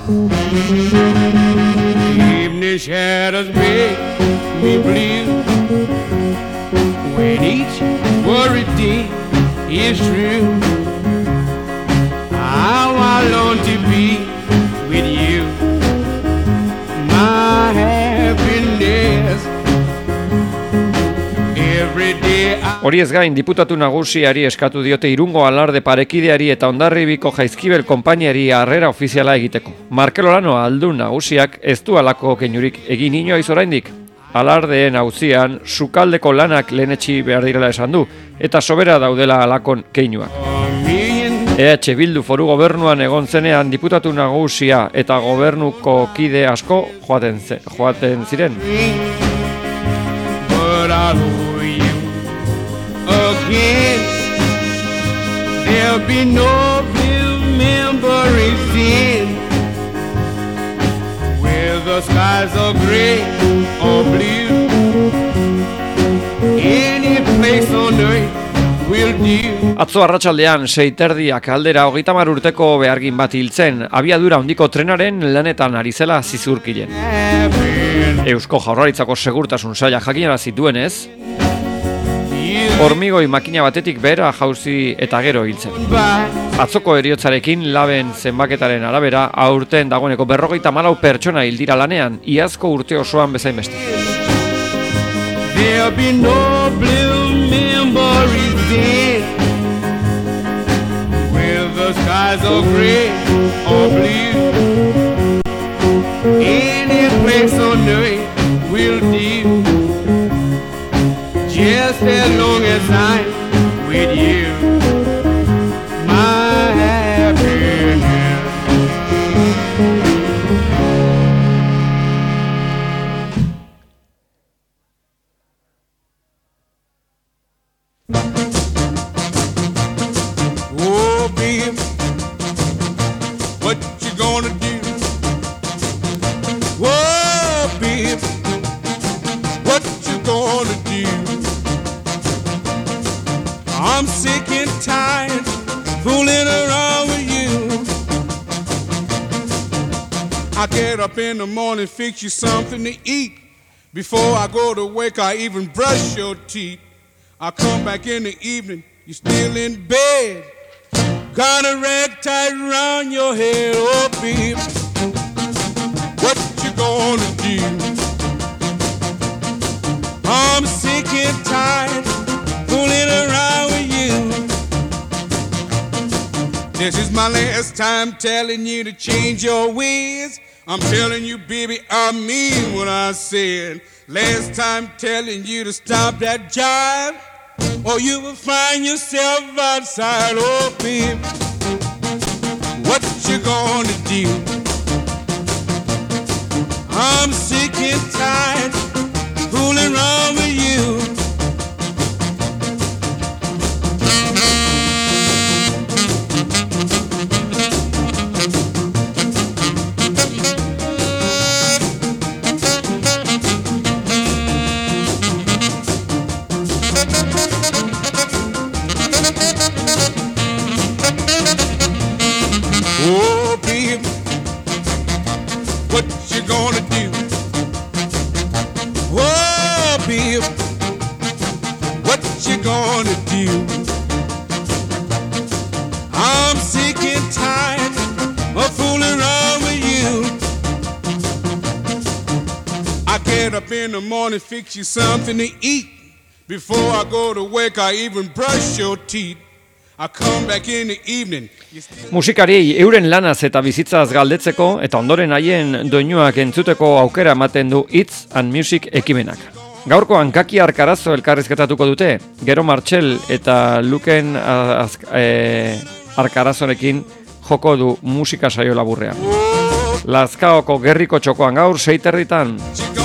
Evening shadows make me blue when each worried day is true. How I long to be with you, my happiness. Every day Hori ez gain, diputatu nagusiari eskatu diote Irungo alarde parekideari eta Hondarribiko Jaizkibel konpainiari harrera ofiziala egiteko. Markel Olano aldun nagusiak ez du halako keinurik egin inoiz oraindik. Alardeen auzian sukaldeko lanak lehenetsi behar direla esan du, eta sobera daudela halakon keinuak. EH Bildu foru gobernuan egon zenean diputatu nagusia eta gobernuko kide asko joaten ziren. Again, there'll be no blue memories in where the skies are gray or blue. Any place on earth will do. Atzo arratsaldean 6:30 aldera 30 urteko behargin bat hiltzen, abiadura handiko trenaren lanetan ari zela zizurkilen. Eusko Jaurlaritzako segurtasun saila jakinarazi duenez, hormigoi makina batetik behera jauzi eta gero hiltzen. Atzoko heriotzarekin laben zenbaketaren arabera aurten dagoeneko 54 pertsona hil dira lanean, iazko urte osoan bezain beste. There'll be no blue memories in where the skies are gray or blue. Any place on earth will do. Just as long as I'm with you, my happiness. Oh, babe, what you gonna do? Oh, babe, what you gonna do? I'm sick and tired fooling around with you. I get up in the morning, fix you something to eat. Before I go to work, I even brush your teeth. I come back in the evening, you're still in bed. Got a rag tied around your head, oh babe. What you gonna do? I'm sick and tired fooling around with you. This is my last time telling you to change your ways. I'm telling you, baby, I mean what I said. Last time telling you to stop that jive, or you will find yourself outside. Oh, babe, what you gonna do? I'm sick and tired fooling around with you. Oh, babe, what you gonna do? Oh, babe, what you gonna do? I'm sick and tired of fooling around with you. I get up in the morning, fix you something to eat. Before I go to work, I even brush your teeth. I come back in the evening. Musikariei euren lanaz eta bizitzaz galdetzeko eta ondoren haien doinuak entzuteko aukera ematen du Hits and Music ekimenak. Gaurkoan Kaki Arkarazo elkarrizketatuko dute, gero Martxel eta Luken Arkarazorekin joko du musika saio laburrean. Lazkaoko gerriko txokoan gaur 6:30.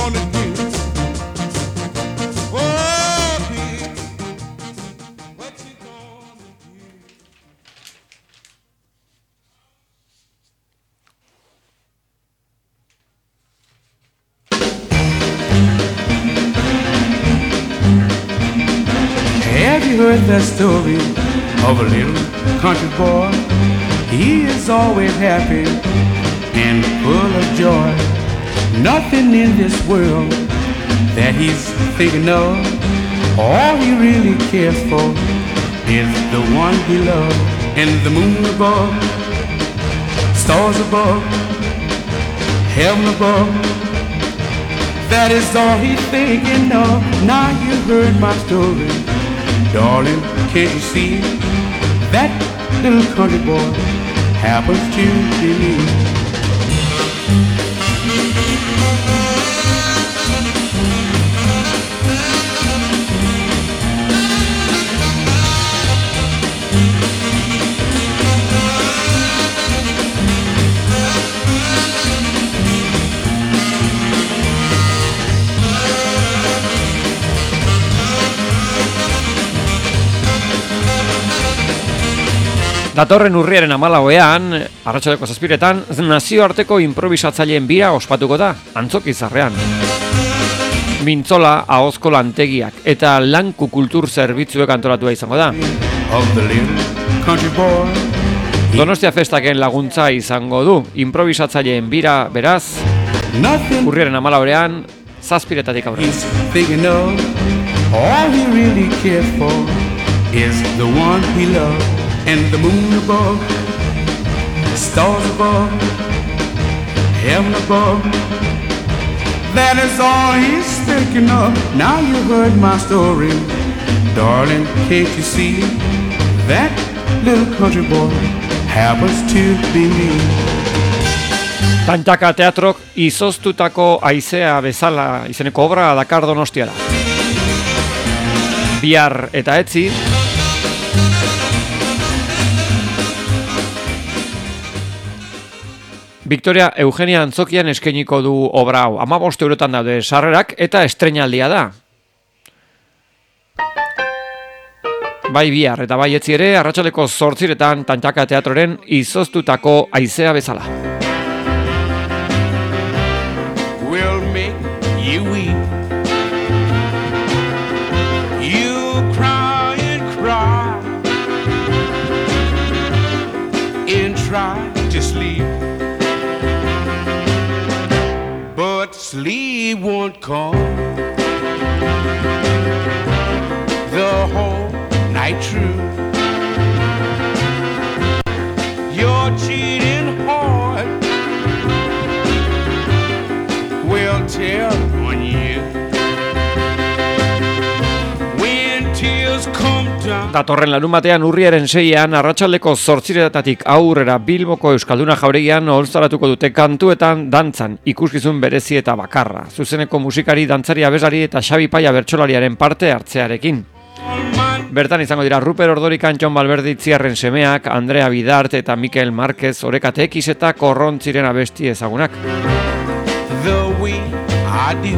Have you heard the story of a little country boy? He is always happy and full of joy. Nothing in this world that he's thinking of. All he really cares for is the one he loves. And the moon above, stars above, heaven above. That is all he's thinking of. Now you heard my story, darling, can't you see that little country boy happens to be me? Datorren urriaren 14ean, arratsaldeko 7:00, nazioarteko improbisatzaileen bira ospatuko da, Antzokizarrean. Mintzola, ahozko lantegiak eta lanku kultur zerbitzuek antolatua izango da. Donostia Festaken laguntza izango du, improbisatzaileen bira beraz, urriaren 14ean, 7:00 aurrera. All he really cares for is the one he loves. And the moon above, stars above, heaven above. That is all he's thinking of. Now you heard my story, darling, can't you see that little country boy happens to be me? Tantaka teatrok izoztutako haizea bezala izeneko obra dakar Donostiara. Bihar eta etzi, Victoria Eugenia Antzokian eskainiko du obra hau. 15 eurotan daude sarrerak eta estreinaldia da. Bai bihar eta bai etzi ere, arratsaldeko 8:00 Tantaka teatroren izoztutako haizea bezala. Will make you weep. You cry and cry and try to sleep. But sleep won't come the whole night through. Your cheating heart will tell on you when tears come down. Datorren larunbatean urriaren 6ean arratsaldeko 8:00 aurrera Bilboko Euskalduna Jauregian oholtzaratuko dute kantuetan dantzan ikuskizun berezi eta bakarra. Zuzeneko musikari, dantzari, abeslari eta Xabi Paia bertsolariaren parte hartzearekin. Bertan izango dira Ruper Ordorika, Antxon Balberdi Itziarren semeak, Andrea Bidart eta Mikel Marquez Orekate X eta Korrontziren abesti ezagunak. The way I do.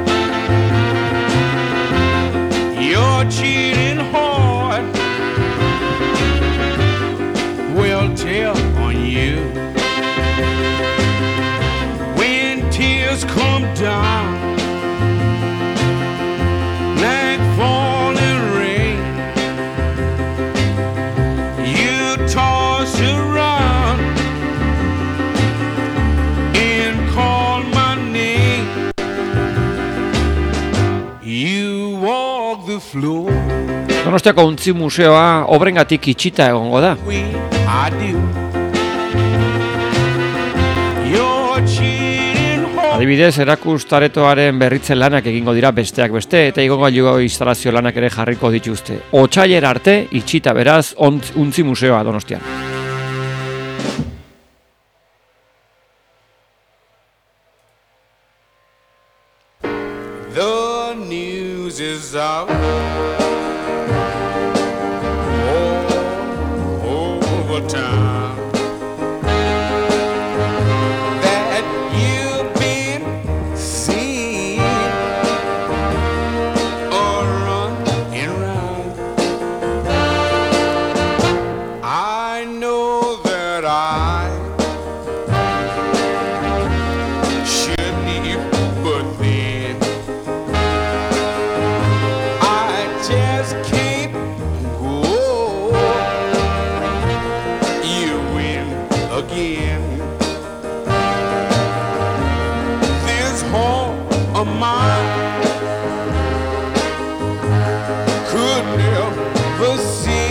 Your cheating heart will tell on you when tears come down like falling rain. You toss around and call my name. You walk the floor. Donostiako Untzi Museoa obrengatik itxita egongo da. I do. You're cheating heart. Adibidez, erakustaretoaren berritzen lanak egingo dira besteak beste eta igogailu instalazio lanak ere jarriko dituzte. Otsailera arte itxita beraz Untzi Museoa Donostian. The news is out all over town that you've been seen or running around. I know that I should leave, but then I just can't go. You win again. This heart of mine could never see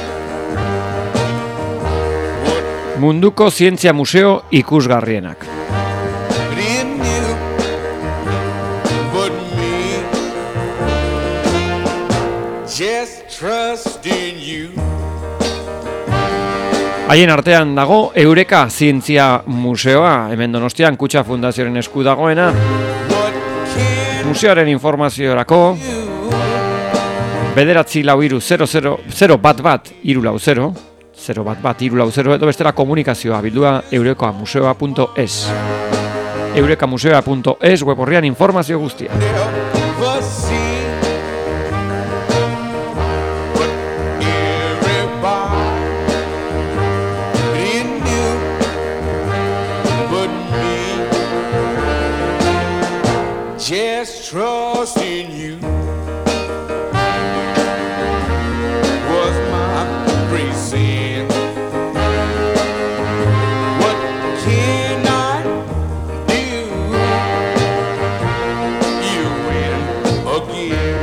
what Munduko zientzia museo ikusgarrienak. in you but me. Just trust in you. Haien artean dago Eureka Zientzia Museoa, hemen Donostian Kutxa Fundazioaren esku dagoena. What can Museoaren informaziorako you 944-00-011-300 011-300 edo bestela komunikazioa bildua eurekamuseoa.es. Eurekamuseoa.es web horrian informazio guztia. never see what everybody in you but me. Just trust in you was my reason. What can I do? You win again.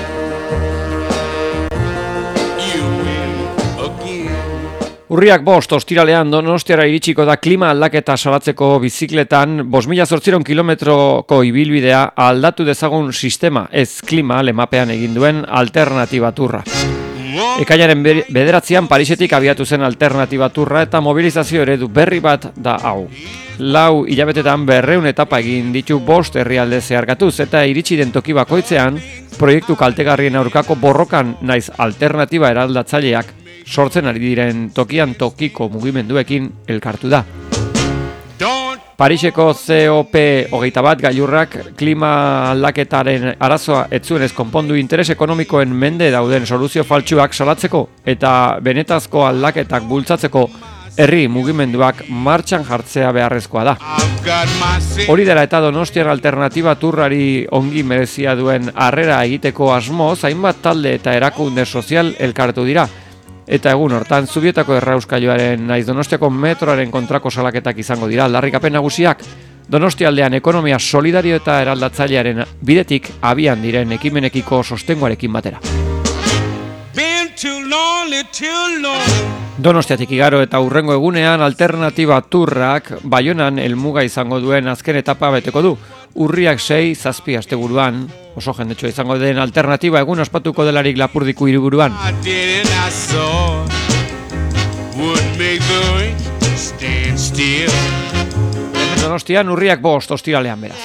You win again. Urriak 5 ostiralean Donostiara iritsiko da klima aldaketa salatzeko bizikletan 5.800 kilometroko ibilbidea aldatu dezagun sistema ez klima lemapean egin duen alternatiba turra. Ekainaren 9 Parisetik abiatu zen alternatiba turra eta mobilizazio eredu berri bat da hau. 4 hilabetetan 200 etapa egin ditu 5 herrialde zeharkatuz eta iritsi den toki bakoitzean proiektu kaltegarrien aurkako borrokan naiz alternatiba eraldatzaileak sortzen ari diren tokian tokiko mugimenduekin elkartu da. Don't Pariseko COP21 gailurrak klima aldaketaren arazoa ez zuenez konpondu interes ekonomikoen mende dauden soluzio faltsuak salatzeko eta benetazko aldaketak bultzatzeko herri mugimenduak martxan jartzea beharrezkoa da. I've got my Hori dela eta Donostian alternatiba turrari ongi merezia duen harrera egiteko asmoz, hainbat talde eta erakunde sozial elkartu dira. Eta egun hortan Zubietako errauskailuaren naiz Donostiako metroaren kontrako salaketak izango dira aldarrikapen nagusiak. Donostialdean ekonomia solidario eta eraldatzailearen bidetik abian diren ekimenekiko sostengoarekin batera. been too long. Donostiatik igaro eta hurrengo egunean alternatiba turrak Baionan helmuga izango duen azken etapa beteko du. Urriak 6-7 asteburuan, oso jendetsua izango den alternatiba egun ospatuko delarik Lapurdiko hiriburuan. I did and I saw would make the rain stand still. Hemen Donostian urriak 5 ostiralean beraz.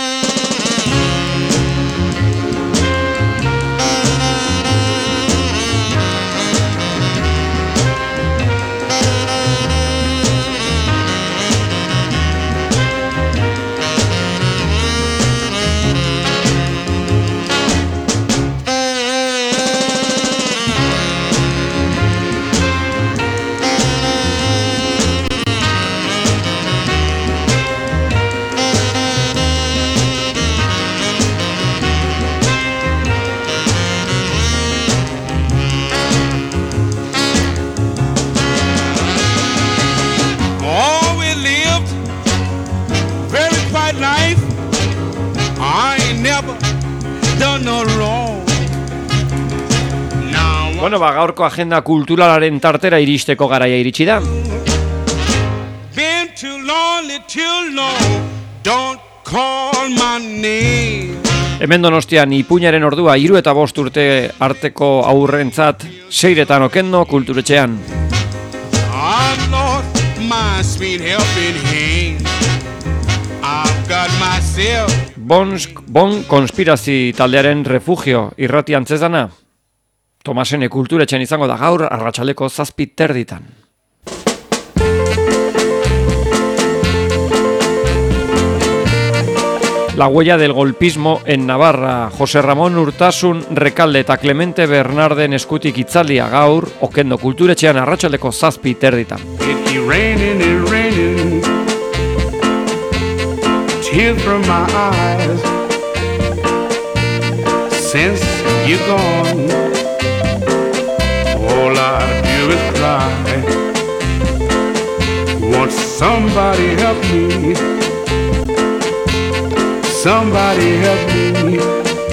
Bueno, gaurko agenda kulturalaren tartera iristeko garaia iritsi da. Been too lonely, too long. Don't call my name. Hemen Donostian ipuinaren ordua 3 eta 5 urte arteko aurrentzat 6etan okendo kulturetxean. I've lost my sweet helping hand. I've got myself myself. Bon konspirazi taldearen refugio irrati antzezana. Tomasene kulturetxen izango da gaur arratsaldeko 7:30. La huella del golpismo en Navarra. José Ramón Urtasun Rekalde eta Clemente Bernarden eskutik itzaldia gaur Okendo kulturetxean arratsaldeko 7:30. It keep raining and raining, tears from my eyes. Since you're gone, all I do is cry. Won't somebody help me? Somebody help me.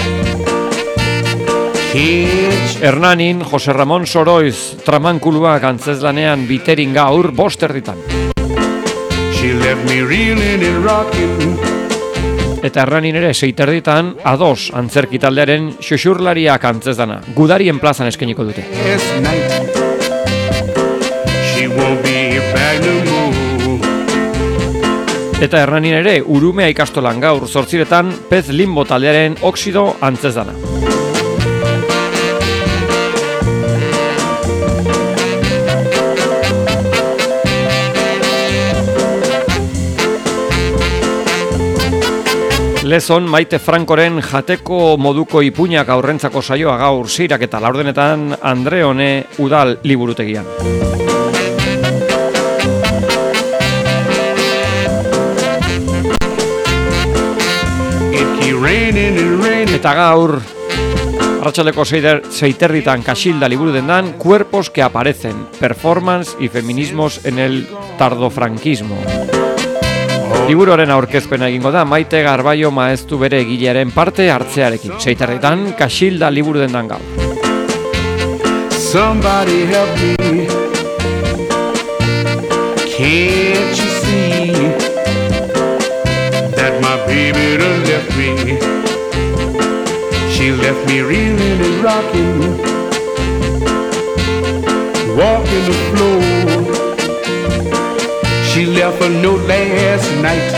Hernanin, José Ramón Soroiz, tramankuluak antzezlanean biterin gaur 5:30. She left me reeling and rocking. Eta Hernanin ere 6:30 A2 antzerki taldearen xuxurlariak antzezlana. Gudarien plazan eskainiko dute. Last night, she won't be back no more. Eta Hernanin ere Urumea ikastolan gaur 8:00 Pez Limbo taldearen Oxido antzezlana. Lezon Maite Frankoren jateko moduko ipuinak aurrentzako saioa gaur 6:00 eta 4:00 Andreone Udal liburutegian. Eta gaur arratsaldeko 6:30 Kaxilda liburu dendan Cuerpos que aparecen, performance y feminismos en el tardofranquismo. Liburuaren aurkezpena egingo da Maite Garbaio maeztu bere egilearen parte hartzearekin. 6:30 Kaxilda liburu dendan gaur. Somebody help me. Can't you see that my baby done left me? She left me reeling and rocking, walking the floor. She left a note last night.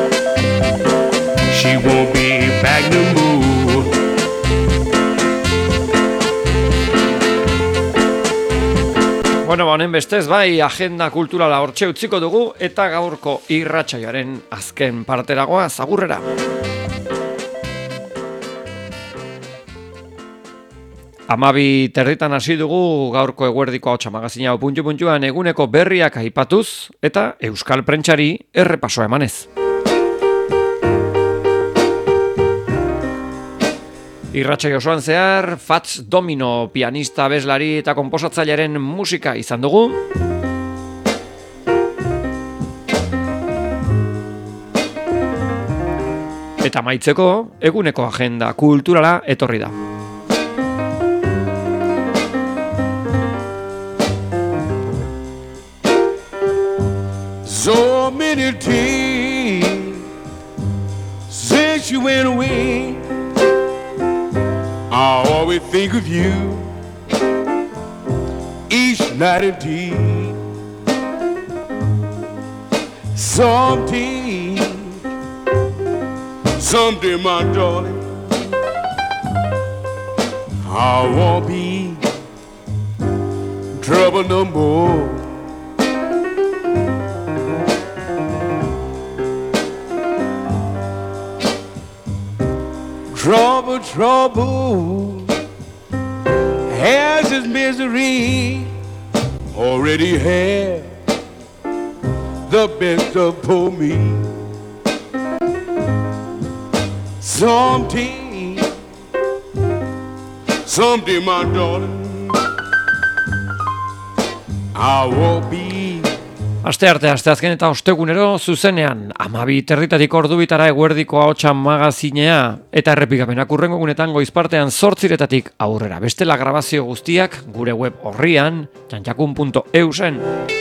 She won't be back no more. Bueno, honen bestez bai agenda kulturala hortxe utziko dugu eta gaurko irratsaioaren azken parteragoa agurrera. Amabi terditan hasi dugu gaurko eguerdiko ahotsa magazina puntu-puntuan eguneko berriak aipatuz eta euskal prentsari errepasoa emanez. Irratsaio osoan zehar, Fats Domino pianista, abeslari eta konposatzailearen musika izan dugu. Eta amaitzeko eguneko agenda kulturala etorri da. So many days since you went away, I always think of you each night and day. Someday, my darling, I won't be trouble no more. Trouble has its misery, already had the best of poor me. Someday, my darling, I won't be. Asteazken eta ostegunero zuzenean 12:00 ordubitara eguerdiko ahotsa magazinea eta errepikapenak hurrengo egunetan goizpartean 8:00 aurrera. Bestela grabazio guztiak gure web orrian txantxakun.eusen.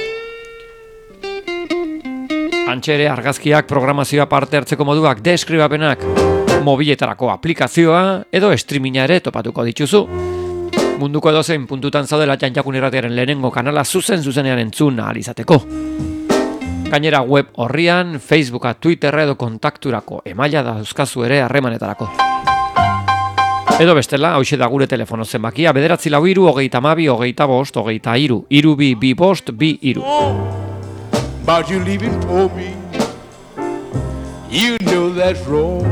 Antxere argazkiak, programazioa, parte hartzeko moduak, deskribapenak, mobiletarako aplikazioa edo streaminga ere topatuko dituzu. Munduko edozein puntutan zaudela Txantxakun irratiaren lehenengo kanala zuzenean entzun ahal izateko. Gainera web horrian, Facebooka, Twitterra edo kontakturako emaila dauzkazu ere harremanetarako. Edo bestela, hauxe da gure telefono zenbakia, 942-32-25-23, 322-2 About you leaving for me, you know that's wrong.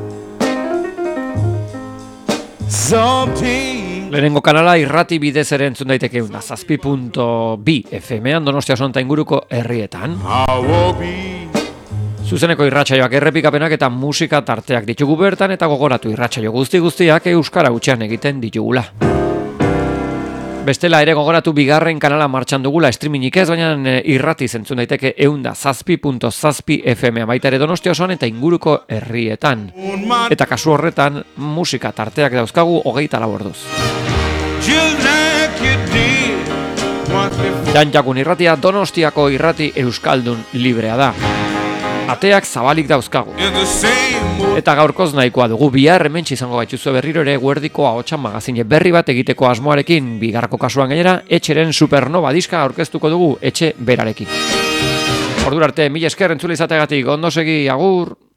Something. Lehenengo kanala irrati bidez ere entzun daiteke 107.2 FM-an Donostia sonta inguruko herrietan. Zuzeneko irratsaioak errepikapenak eta musika tarteak ditugu bertan eta gogoratu irratsaio guztiak euskara hutsean egiten ditugula. Bestela ere gogoratu bigarren kanala martxan dugula streamingik ez, baina irrati zentzun daiteke 107.7 FM baita ere Donostia osoan eta inguruko herrietan. Eta kasu horretan musika tarteak dauzkagu 24 orduz. Jantjakun irratia Donostiako irrati euskaldun librea da. Ateak zabalik dauzkagu. Eta gaurkoz nahikoa dugu, bihar hementsi izango gaituzue berriro ere Eguerdiko Ahotsa magazine berri bat egiteko asmoarekin, bigarko kasuan gainera Etxeren Supernova diska aurkeztuko dugu Etxe berarekin. Ordura arte, mila esker entzule izateagatik, ondo segi, agur!